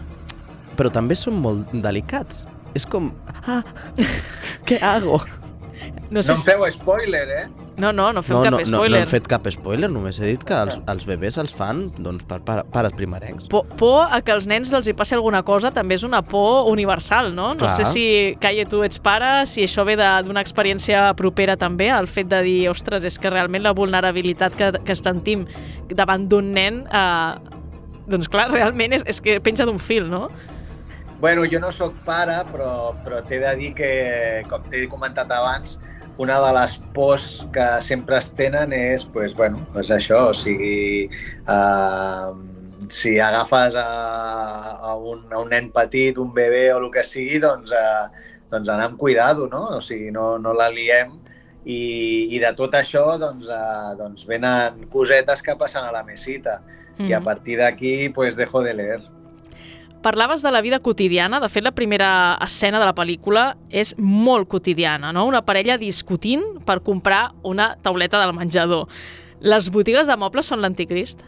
Però també són molt delicats. És com... Ah, què hago? No, sé no em feu spoiler, eh? No, no, no fem no, cap no, spoiler. No, no hem fet cap spoiler, només he dit que els, els bebès els fan doncs, per, per pares primerencs. Por, por a que als nens els hi passi alguna cosa també és una por universal, no? No Clar. sé si, Calle, tu ets pare, si això ve d'una experiència propera també, el fet de dir, ostres, és que realment la vulnerabilitat que, que sentim davant d'un nen, eh, doncs clar, realment és, és que penja d'un fil, no? Bueno, jo no sóc pare, però, però t'he de dir que, com t'he comentat abans, una de les pors que sempre es tenen és, pues, bueno, pues això, o sigui, uh, si agafes a, a, un, a un nen petit, un bebè o el que sigui, doncs, uh, doncs anar amb cuidado, no? O sigui, no, no la liem. I, i de tot això doncs, uh, doncs venen cosetes que passen a la mesita. Mm. I a partir d'aquí pues, dejo de leer. Parlaves de la vida quotidiana. De fet, la primera escena de la pel·lícula és molt quotidiana, no? Una parella discutint per comprar una tauleta del menjador. Les botigues de mobles són l'anticrist?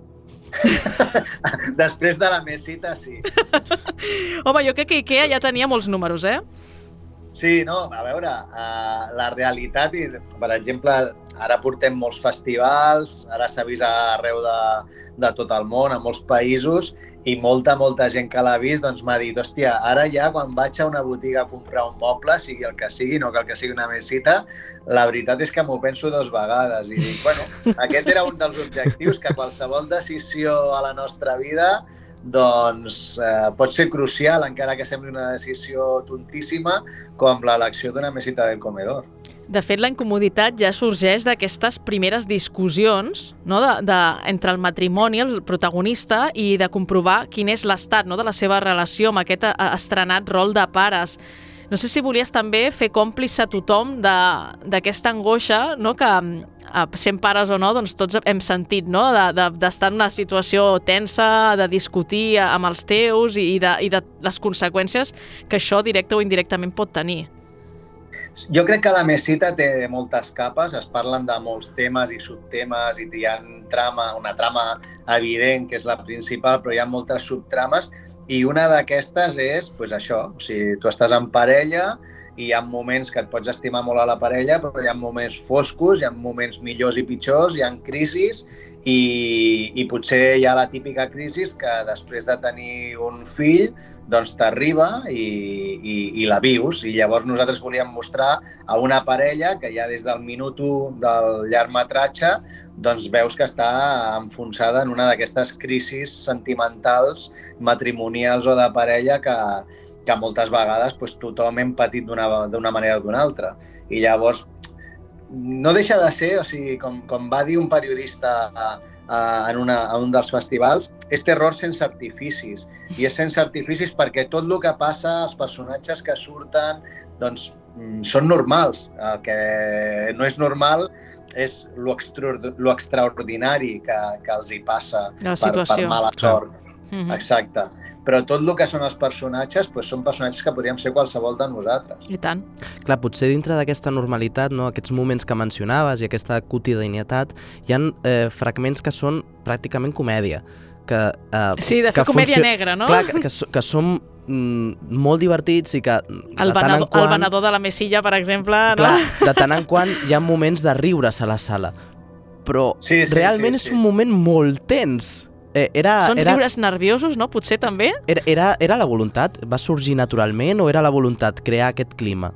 Després de la mesita, sí. Home, jo crec que IKEA ja tenia molts números, eh? Sí, no, a veure, uh, la realitat, i, per exemple, ara portem molts festivals, ara s'ha vist arreu de, de tot el món, a molts països, i molta, molta gent que l'ha vist doncs m'ha dit, hòstia, ara ja quan vaig a una botiga a comprar un moble, sigui el que sigui, no cal que sigui una mesita, la veritat és que m'ho penso dues vegades. I dic, bueno, aquest era un dels objectius, que qualsevol decisió a la nostra vida doncs eh, pot ser crucial, encara que sembli una decisió tontíssima, com l'elecció d'una mesita del comedor. De fet, la incomoditat ja sorgeix d'aquestes primeres discussions, no? de, de, entre el matrimoni, el protagonista, i de comprovar quin és l'estat, no? de la seva relació amb aquest estrenat rol de pares. No sé si volies també fer còmplice a tothom d'aquesta angoixa, no? que sent pares o no, doncs tots hem sentit, no? de, de, d'estar en una situació tensa, de discutir amb els teus i de, i de les conseqüències que això directe o indirectament pot tenir. Jo crec que la mesita té moltes capes, es parlen de molts temes i subtemes i hi ha trama, una trama evident que és la principal, però hi ha moltes subtrames. I una d'aquestes és pues, això, o sigui, tu estàs en parella i hi ha moments que et pots estimar molt a la parella, però hi ha moments foscos, hi ha moments millors i pitjors, hi ha crisis i, i potser hi ha la típica crisi que després de tenir un fill doncs t'arriba i, i, i la vius. I llavors nosaltres volíem mostrar a una parella que ja des del minut u del llargmetratge doncs veus que està enfonsada en una d'aquestes crisis sentimentals, matrimonials o de parella que, que moltes vegades pues, tothom hem patit d'una manera o d'una altra. I llavors no deixa de ser, o sigui, com, com va dir un periodista a, a, en, una, en un dels festivals, és terror sense artificis. I és sense artificis perquè tot el que passa, els personatges que surten, doncs són normals. El que no és normal és lo, extra, lo extraordinari que, que els hi passa per, per mala sort. Mm-hmm. Exacte. Però tot el que són els personatges pues, són personatges que podríem ser qualsevol de nosaltres. I tant. Clar, potser dintre d'aquesta normalitat, no, aquests moments que mencionaves i aquesta quotidianitat, hi ha eh, fragments que són pràcticament comèdia. Que, eh, sí, de fer comèdia funcio... negra, no? Clar, que, que, que són mm, molt divertits i que el de tant venedor, en quant... El venedor de la mesilla, per exemple, no? Clar, de tant en quant hi ha moments de riure's a la sala. Però sí, sí, realment sí, sí. és un moment molt tens. Eh, era, Són era... riures nerviosos, no? Potser també? Era, era, era la voluntat? Va sorgir naturalment o era la voluntat crear aquest clima?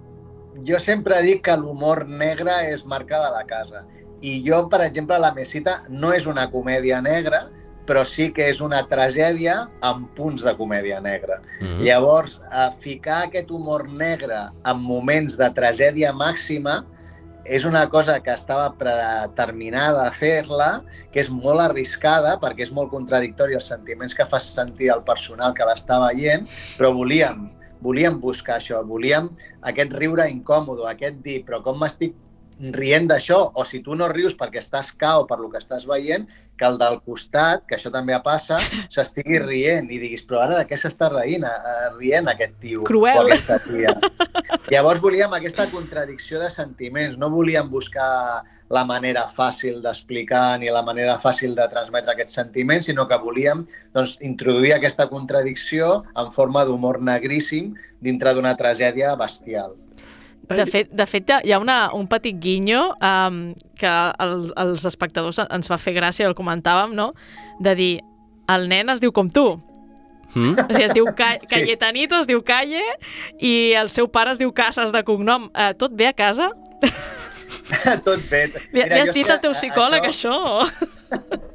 Jo sempre dic que l'humor negre és marca de la casa. I jo, per exemple, La mesita no és una comèdia negra, però sí que és una tragèdia amb punts de comèdia negra. Mm-hmm. Llavors, a ficar aquest humor negre en moments de tragèdia màxima és una cosa que estava predeterminada a fer-la, que és molt arriscada, perquè és molt contradictori els sentiments que fa sentir el personal que l'està veient, però volíem, volíem buscar això, volíem aquest riure incòmode, aquest dir, però com m'estic rient d'això, o si tu no rius perquè estàs cao per lo que estàs veient, que el del costat, que això també passa, s'estigui rient i diguis, però ara de què s'està rient, rient aquest tio Cruel. O aquesta tia? Llavors volíem aquesta contradicció de sentiments, no volíem buscar la manera fàcil d'explicar ni la manera fàcil de transmetre aquests sentiments, sinó que volíem doncs, introduir aquesta contradicció en forma d'humor negríssim dintre d'una tragèdia bestial. De fet, de fet hi ha una, un petit guinyo um, que el, els espectadors ens va fer gràcia, el comentàvem, no? De dir, el nen es diu com tu. Mm? O sigui, es diu Ca sí. Cayetanito, es diu Calle, i el seu pare es diu Casas de cognom. Uh, tot bé a casa? Tot bé. Li, Mira, li has dit al teu psicòleg, això? això?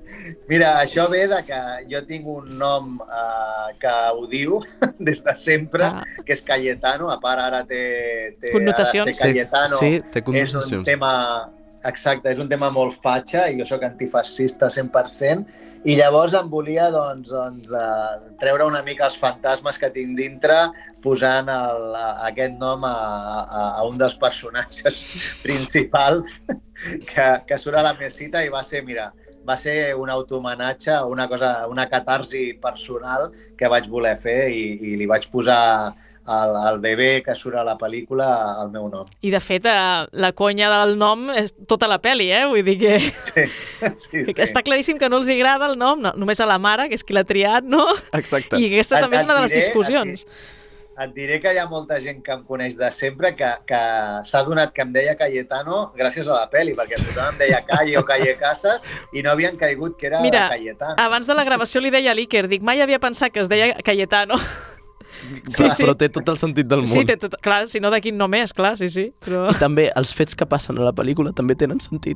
Mira, això ve de que jo tinc un nom uh, que odio des de sempre, ah. que és Cayetano, a part ara té... té connotacions. Ara ser Cayetano sí, té és un tema... Exacte, és un tema molt fatxa i jo sóc antifascista cent per cent i llavors em volia doncs, doncs, uh, treure una mica els fantasmes que tinc dintre posant el, a, aquest nom a, a, a un dels personatges principals que, que surt a la mesita i va ser, mira, va ser un autohomenatge, una cosa, una catarsi personal que vaig voler fer i, i li vaig posar el, el bebè que surt a la pel·lícula al meu nom. I, de fet, la conya del nom és tota la pel·li, eh? Vull dir que... Sí, sí, sí. Està claríssim que no els agrada el nom, no, només a la mare, que és qui l'ha triat, no? Exacte. I aquesta també és una de les discussions. Et diré que hi ha molta gent que em coneix de sempre que, que s'ha donat que em deia Cayetano gràcies a la pel·li, perquè tothom em deia Calle o Calle Casas i no havien caigut que era Mira, Cayetano. Abans de la gravació li deia a l'Iker, dic, mai havia pensat que es deia Cayetano. Però, sí, sí. però té tot el sentit del món. Sí, té tot, clar, si no de quin nom és, clar, sí, sí. Però... I també els fets que passen a la pel·lícula també tenen sentit.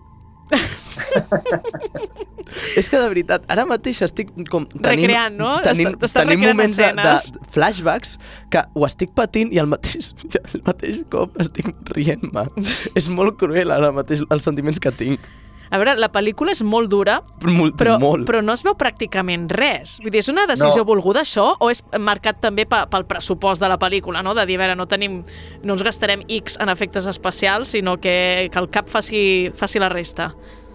És que de veritat, ara mateix estic com tenint, recreant, no? Tenint, tenim moments de, de flashbacks que ho estic patint i al mateix, al mateix cop estic rient-me. És molt cruel ara mateix els sentiments que tinc. A veure, la pel·lícula és molt dura, molt, però, molt. però no es veu pràcticament res. Vull dir, és una decisió no. volguda, això, o és marcat també pel pressupost de la pel·lícula, no? De dir, a veure, no tenim, no ens gastarem X en efectes especials, sinó que, que el cap faci, faci la resta.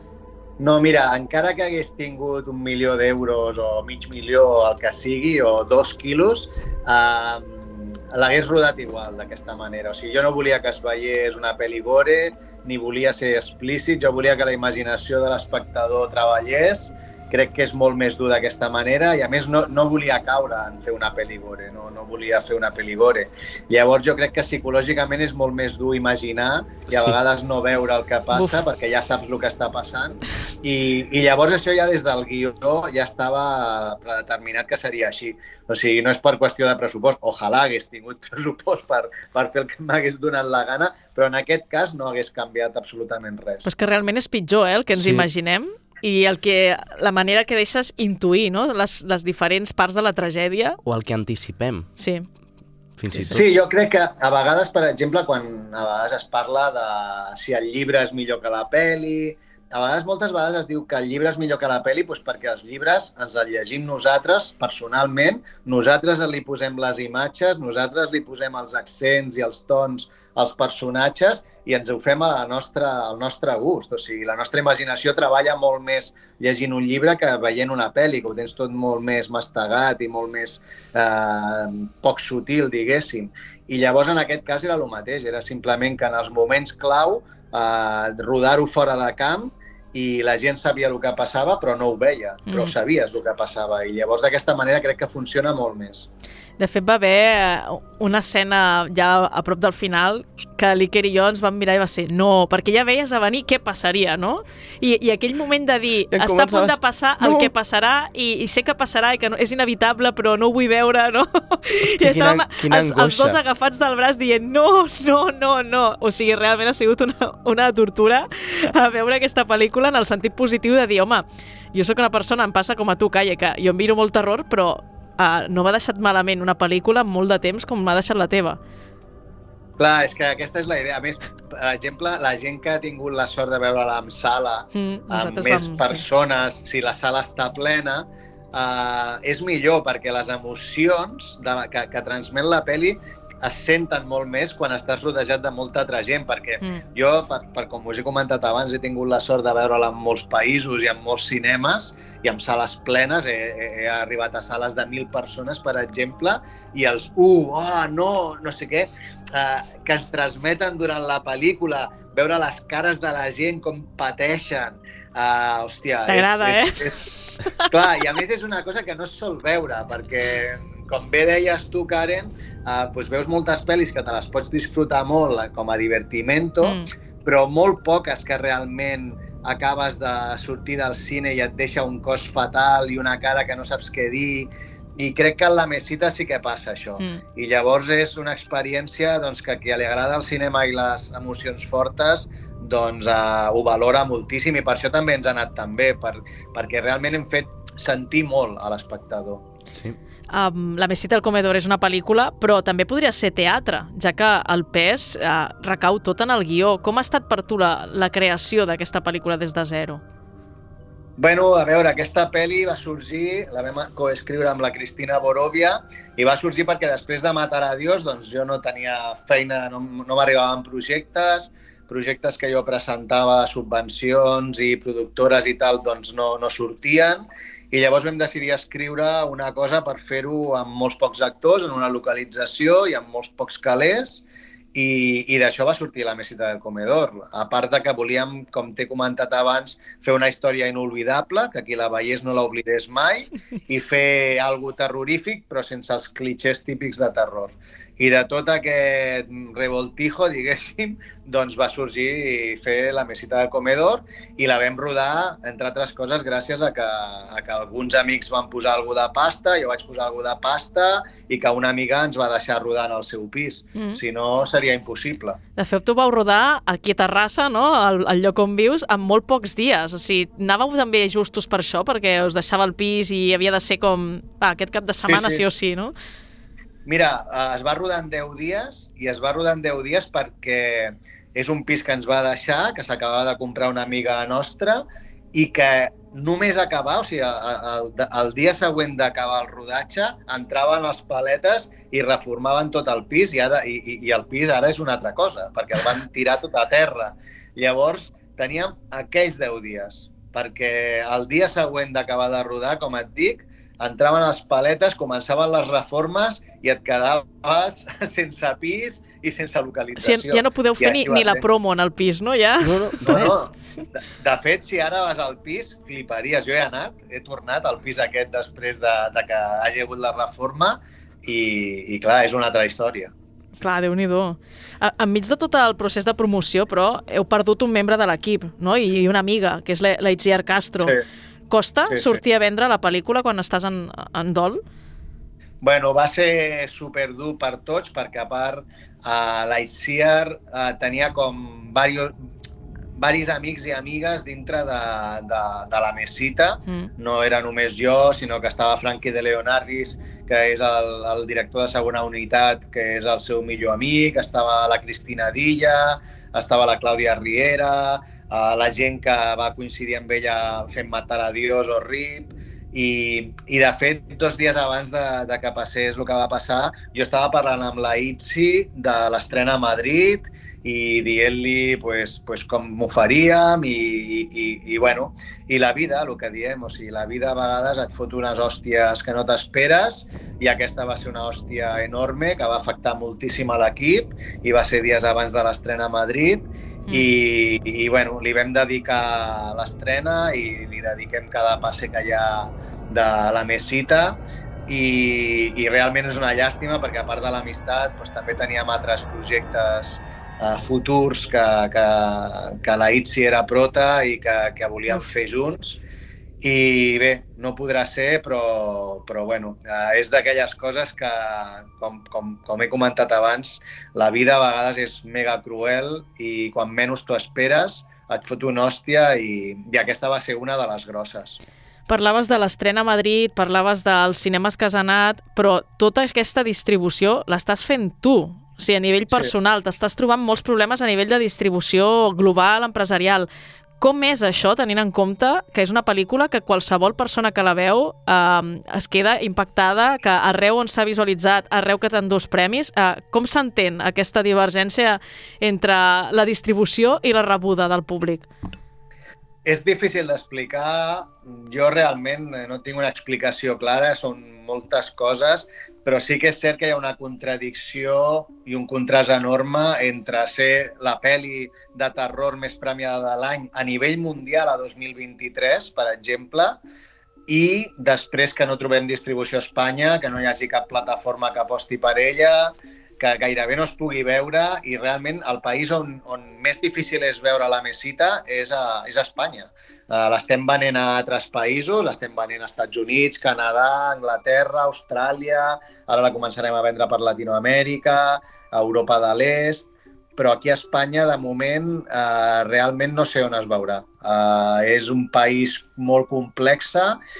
No, mira, encara que hagués tingut un milió d'euros o mig milió, el que sigui, o dos quilos, eh, l'hagués rodat igual, d'aquesta manera. O sigui, jo no volia que es veiés una pel·li gore, ni volia ser explícit, jo volia que la imaginació de l'espectador treballés, crec que és molt més dur d'aquesta manera i a més no, no volia caure en fer una pel·li gore, no, no volia fer una pel·li gore. Llavors jo crec que psicològicament és molt més dur imaginar i a sí. vegades no veure el que passa Uf. perquè ja saps el que està passant i, i llavors això ja des del guió ja estava predeterminat que seria així. O sigui, no és per qüestió de pressupost, ojalà hagués tingut pressupost per, per fer el que m'hagués donat la gana, però en aquest cas no hagués canviat absolutament res. Però és que realment és pitjor, eh, el que ens sí. imaginem. I el que, la manera que deixes intuir, no? les, les diferents parts de la tragèdia. O el que anticipem. Sí. Fins i tot. Sí, jo crec que a vegades, per exemple, quan a vegades es parla de si el llibre és millor que la pel·li, a vegades, moltes vegades es diu que el llibre és millor que la pel·li doncs perquè els llibres ens els llegim nosaltres, personalment, nosaltres li posem les imatges, nosaltres li posem els accents i els tons als personatges i ens ho fem a la nostra, al nostre gust. O sigui, la nostra imaginació treballa molt més llegint un llibre que veient una pel·li, que ho tens tot molt més mastegat i molt més eh, poc sutil, diguéssim. I llavors, en aquest cas, era el mateix. Era simplement que en els moments clau, eh, rodar-ho fora de camp i la gent sabia el que passava, però no ho veia, però mm. sabies el que passava. I llavors, d'aquesta manera, crec que funciona molt més. De fet, va haver una escena ja a prop del final que l'Iker i jo ens vam mirar i va ser no, perquè ja veies a venir què passaria, no? I, i aquell moment de dir, ja està a punt de passar no. el que passarà i, i sé que passarà i que no, és inevitable, però no ho vull veure, no? Hosti, I estàvem quina, quina els, els dos agafats del braç dient no, no, no, no. O sigui, realment ha sigut una, una tortura a veure aquesta pel·lícula en el sentit positiu de dir, home, jo sóc una persona, em passa com a tu, Calle, que jo em miro molt terror, però Uh, no m'ha deixat malament una pel·lícula molt de temps com m'ha deixat la teva. Clar, és que aquesta és la idea. A més, per exemple, la gent que ha tingut la sort de veure-la en sala, mm, amb més vam, persones, sí. si la sala està plena, uh, és millor perquè les emocions de la, que, que transmet la pel·li es senten molt més quan estàs rodejat de molta altra gent, perquè mm. jo, per, per com us he comentat abans, he tingut la sort de veure-la en molts països i en molts cinemes i en sales plenes, he, he, he arribat a sales de mil persones, per exemple, i els uh, oh, no, no sé què, eh, que ens transmeten durant la pel·lícula, veure les cares de la gent com pateixen, uh, hòstia... T'agrada, eh? És, és, clar, i a més és una cosa que no es sol veure, perquè... Com bé deies tu, Karen, eh, doncs veus moltes pel·lis que te les pots disfrutar molt com a divertimento, mm. però molt poques que realment acabes de sortir del cine i et deixa un cos fatal i una cara que no saps què dir. I crec que en La Mesita sí que passa això. Mm. I llavors és una experiència doncs, que a qui li agrada el cinema i les emocions fortes doncs eh, ho valora moltíssim i per això també ens ha anat tan bé, per, perquè realment hem fet sentir molt a l'espectador. Sí. Um, La mesita del comedor és una pel·lícula, però també podria ser teatre, ja que el pes uh, recau tot en el guió. Com ha estat per tu la, la creació d'aquesta pel·lícula des de zero? Bueno, a veure, aquesta pel·li va sorgir, la vam coescriure amb la Cristina Borovia, i va sorgir perquè després de Matar a Dios doncs jo no tenia feina, no, no m'arribaven projectes, projectes que jo presentava, subvencions i productores i tal, doncs no, no sortien, i llavors vam decidir escriure una cosa per fer-ho amb molts pocs actors, en una localització i amb molts pocs calés, i, i d'això va sortir La mesita del comedor. A part de que volíem, com t'he comentat abans, fer una història inolvidable, que qui la veiés no l'oblidés mai, i fer alguna terrorífic, però sense els clichés típics de terror. I de tot aquest revoltijo, diguéssim, doncs va sorgir fer La mesita del comedor i la vam rodar, entre altres coses, gràcies a que, a que alguns amics van posar alguna de pasta, jo vaig posar alguna de pasta i que una amiga ens va deixar rodar en el seu pis. Mm. Si no, seria impossible. De fet, tu vau rodar aquí a Terrassa, no?, al, al lloc on vius, en molt pocs dies. O sigui, anàveu també justos per això, perquè us deixava el pis i havia de ser com va, aquest cap de setmana sí, sí, sí o sí, no? Mira, es va rodar en deu dies i es va rodar en deu dies perquè és un pis que ens va deixar, que s'acabava de comprar una amiga nostra i que només acabar, o sigui, el, el dia següent d'acabar el rodatge, entraven les paletes i reformaven tot el pis i, ara, i, i el pis ara és una altra cosa, perquè el van tirar tot a terra. Llavors, teníem aquells deu dies, perquè el dia següent d'acabar de rodar, com et dic, entraven les paletes, començaven les reformes i et quedaves sense pis i sense localització. Sí, ja no podeu fer ni, ni la promo en el pis, no? Ja? No, no, no, no. De, de fet, si ara vas al pis, fliparies. Jo he anat, he tornat al pis aquest després de, de que hagi hagut la reforma i, i clar, és una altra història. Clar, Déu-n'hi-do. Enmig de tot el procés de promoció, però, heu perdut un membre de l'equip, no? I una amiga, que és l'Aitziar Castro. Sí. Costa sí, sortir sí. a vendre la pel·lícula quan estàs en, en dol? Bueno, va ser superdur per tots, perquè a part eh, l'Aitziar eh, tenia com varios, varis amics i amigues dintre de, de, de la mesita. Mm. No era només jo, sinó que estava Frankie de Leonardis, que és el, el director de segona unitat, que és el seu millor amic, estava la Cristina Dilla, estava la Clàudia Riera, Uh, la gent que va coincidir amb ella fent Matar a Dios o R I P i, i de fet dos dies abans de, de que passés el que va passar jo estava parlant amb la Itzi de l'estrena a Madrid i dient-li pues, pues, com m'ho faríem i, i, i, bueno, i la vida, el que diem, o sigui, la vida a vegades et fot unes hòsties que no t'esperes i aquesta va ser una hòstia enorme que va afectar moltíssim a l'equip i va ser dies abans de l'estrena a Madrid. I, i bueno, li vam dedicar l'estrena i li dediquem cada passe que hi ha de la mesita i, i realment és una llàstima perquè a part de l'amistat doncs, també teníem altres projectes eh, futurs que, que, que la Itzi era prota i que, que volíem fer junts i bé, no podrà ser, però, però bueno, eh, és d'aquelles coses que, com, com, com he comentat abans, la vida a vegades és mega cruel i quan menys t'ho esperes et fot una hòstia i, i aquesta va ser una de les grosses. Parlaves de l'estrena a Madrid, parlaves dels cinemes que has anat, però tota aquesta distribució l'estàs fent tu. O sigui, a nivell personal, sí. T'estàs trobant molts problemes a nivell de distribució global, empresarial. Com és això, tenint en compte que és una pel·lícula que qualsevol persona que la veu eh, es queda impactada, que arreu on s'ha visualitzat, arreu que t'endús premis, eh, com s'entén aquesta divergència entre la distribució i la rebuda del públic? És difícil d'explicar. Jo realment no tinc una explicació clara, són moltes coses, però sí que és cert que hi ha una contradicció i un contrast enorme entre ser la pel·li de terror més premiada de l'any a nivell mundial a dos mil vint-i-tres, per exemple, i després que no trobem distribució a Espanya, que no hi hagi cap plataforma que aposti per ella, que gairebé no es pugui veure i realment el país on, on més difícil és veure la mesita és a, és a Espanya. Uh, l'estem venent a altres països, l'estem venent als Estats Units, Canadà, Anglaterra, Austràlia, ara la començarem a vendre per Latinoamèrica, Europa de l'Est, però aquí a Espanya, de moment, eh, realment no sé on es veurà. Eh, és un país molt complex.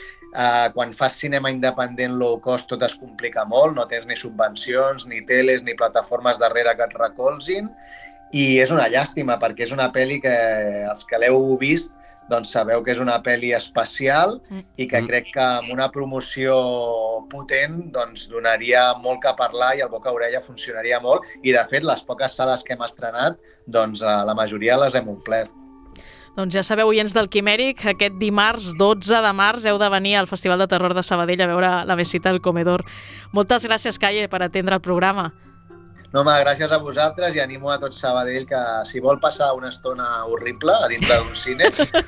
Eh, quan fas cinema independent low cost tot es complica molt, no tens ni subvencions, ni teles, ni plataformes darrere que et recolzin, i és una llàstima perquè és una pel·li que els que l'heu vist doncs sabeu que és una pel·li especial i que crec que amb una promoció potent doncs donaria molt que parlar i el boca a orella funcionaria molt, i de fet les poques sales que hem estrenat doncs la majoria les hem omplert. Doncs ja sabeu, oients del Quimèric, aquest dimarts dotze de març heu de venir al Festival de Terror de Sabadell a veure la Mesita del Comedor. Moltes gràcies, Calle, per atendre el programa. No, home, gràcies a vosaltres i animo a tot Sabadell que si vol passar una estona horrible a dintre d'un cine,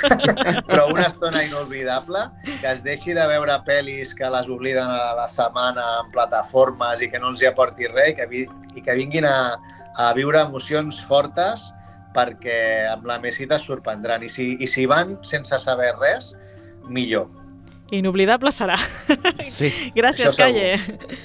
però una estona inolvidable, que es deixi de veure pel·lis que les obliden a la setmana en plataformes i que no els hi aporti res i que, vi i que vinguin a, a viure emocions fortes perquè amb la Mesita es sorprendran. I si, i si van sense saber res, millor. Inoblidable serà. Sí. Gràcies, Calle.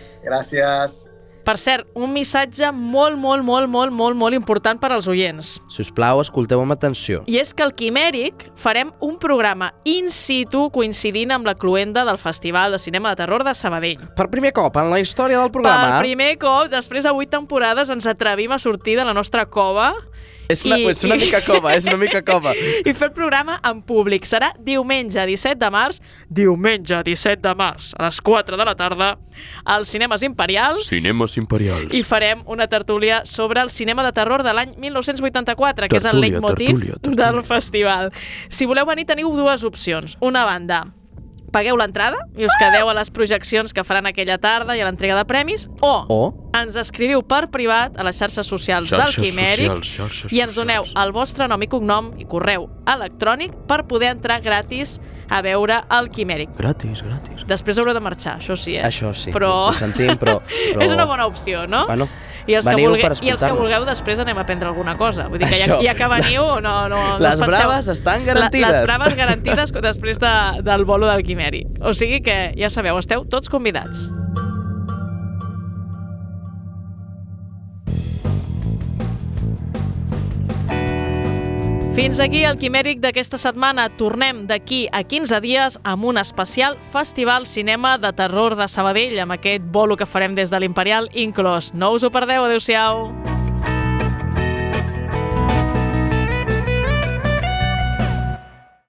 Gràcies. Per cert, un missatge molt, molt, molt, molt, molt, molt important per als oients. Si us plau, escolteu amb atenció. I és que al Quimèric farem un programa in situ coincidint amb la cloenda del Festival de Cinema de Terror de Sabadell. Per primer cop en la història del programa... Per primer cop, després de vuit temporades, ens atrevim a sortir de la nostra cova... És una, I, és una mica cova, és una mica cova. I fer el programa en públic. Serà diumenge disset de març, diumenge disset de març, a les quatre de la tarda, als Cinemes Imperials. Cinemes Imperials. I farem una tertúlia sobre el cinema de terror de l'any mil nou-cents vuitanta-quatre, tertúlia, que és el leitmotiv tertúlia, tertúlia. del festival. Si voleu venir, teniu dues opcions. Una banda, pagueu l'entrada i us quedeu a les projeccions que faran aquella tarda i a l'entrega de premis, o, o ens escriviu per privat a les xarxes socials xarxes del Quimèric socials, xarxes i ens doneu el vostre nom i cognom i correu electrònic per poder entrar gratis a veure el Quimèric. Gratis, gratis. Després haureu de marxar, això sí, eh? Això sí, però... ho sentim, però, però... És una bona opció, no? Bueno, I els, que veniu vulgueu, per I els que escoltar-nos. vulgueu després anem a prendre alguna cosa. Vull dir que ja, Això, ja que veniu, les, no, no, no les penseu... braves estan garantides. Les braves garantides després de, del bolo del Quimèric. O sigui que, ja sabeu, esteu tots convidats. Fins aquí el Quimèric d'aquesta setmana. Tornem d'aquí a quinze dies amb un especial Festival Cinema de Terror de Sabadell, amb aquest bolo que farem des de l'Imperial inclòs. No us ho perdeu, adeu-siau!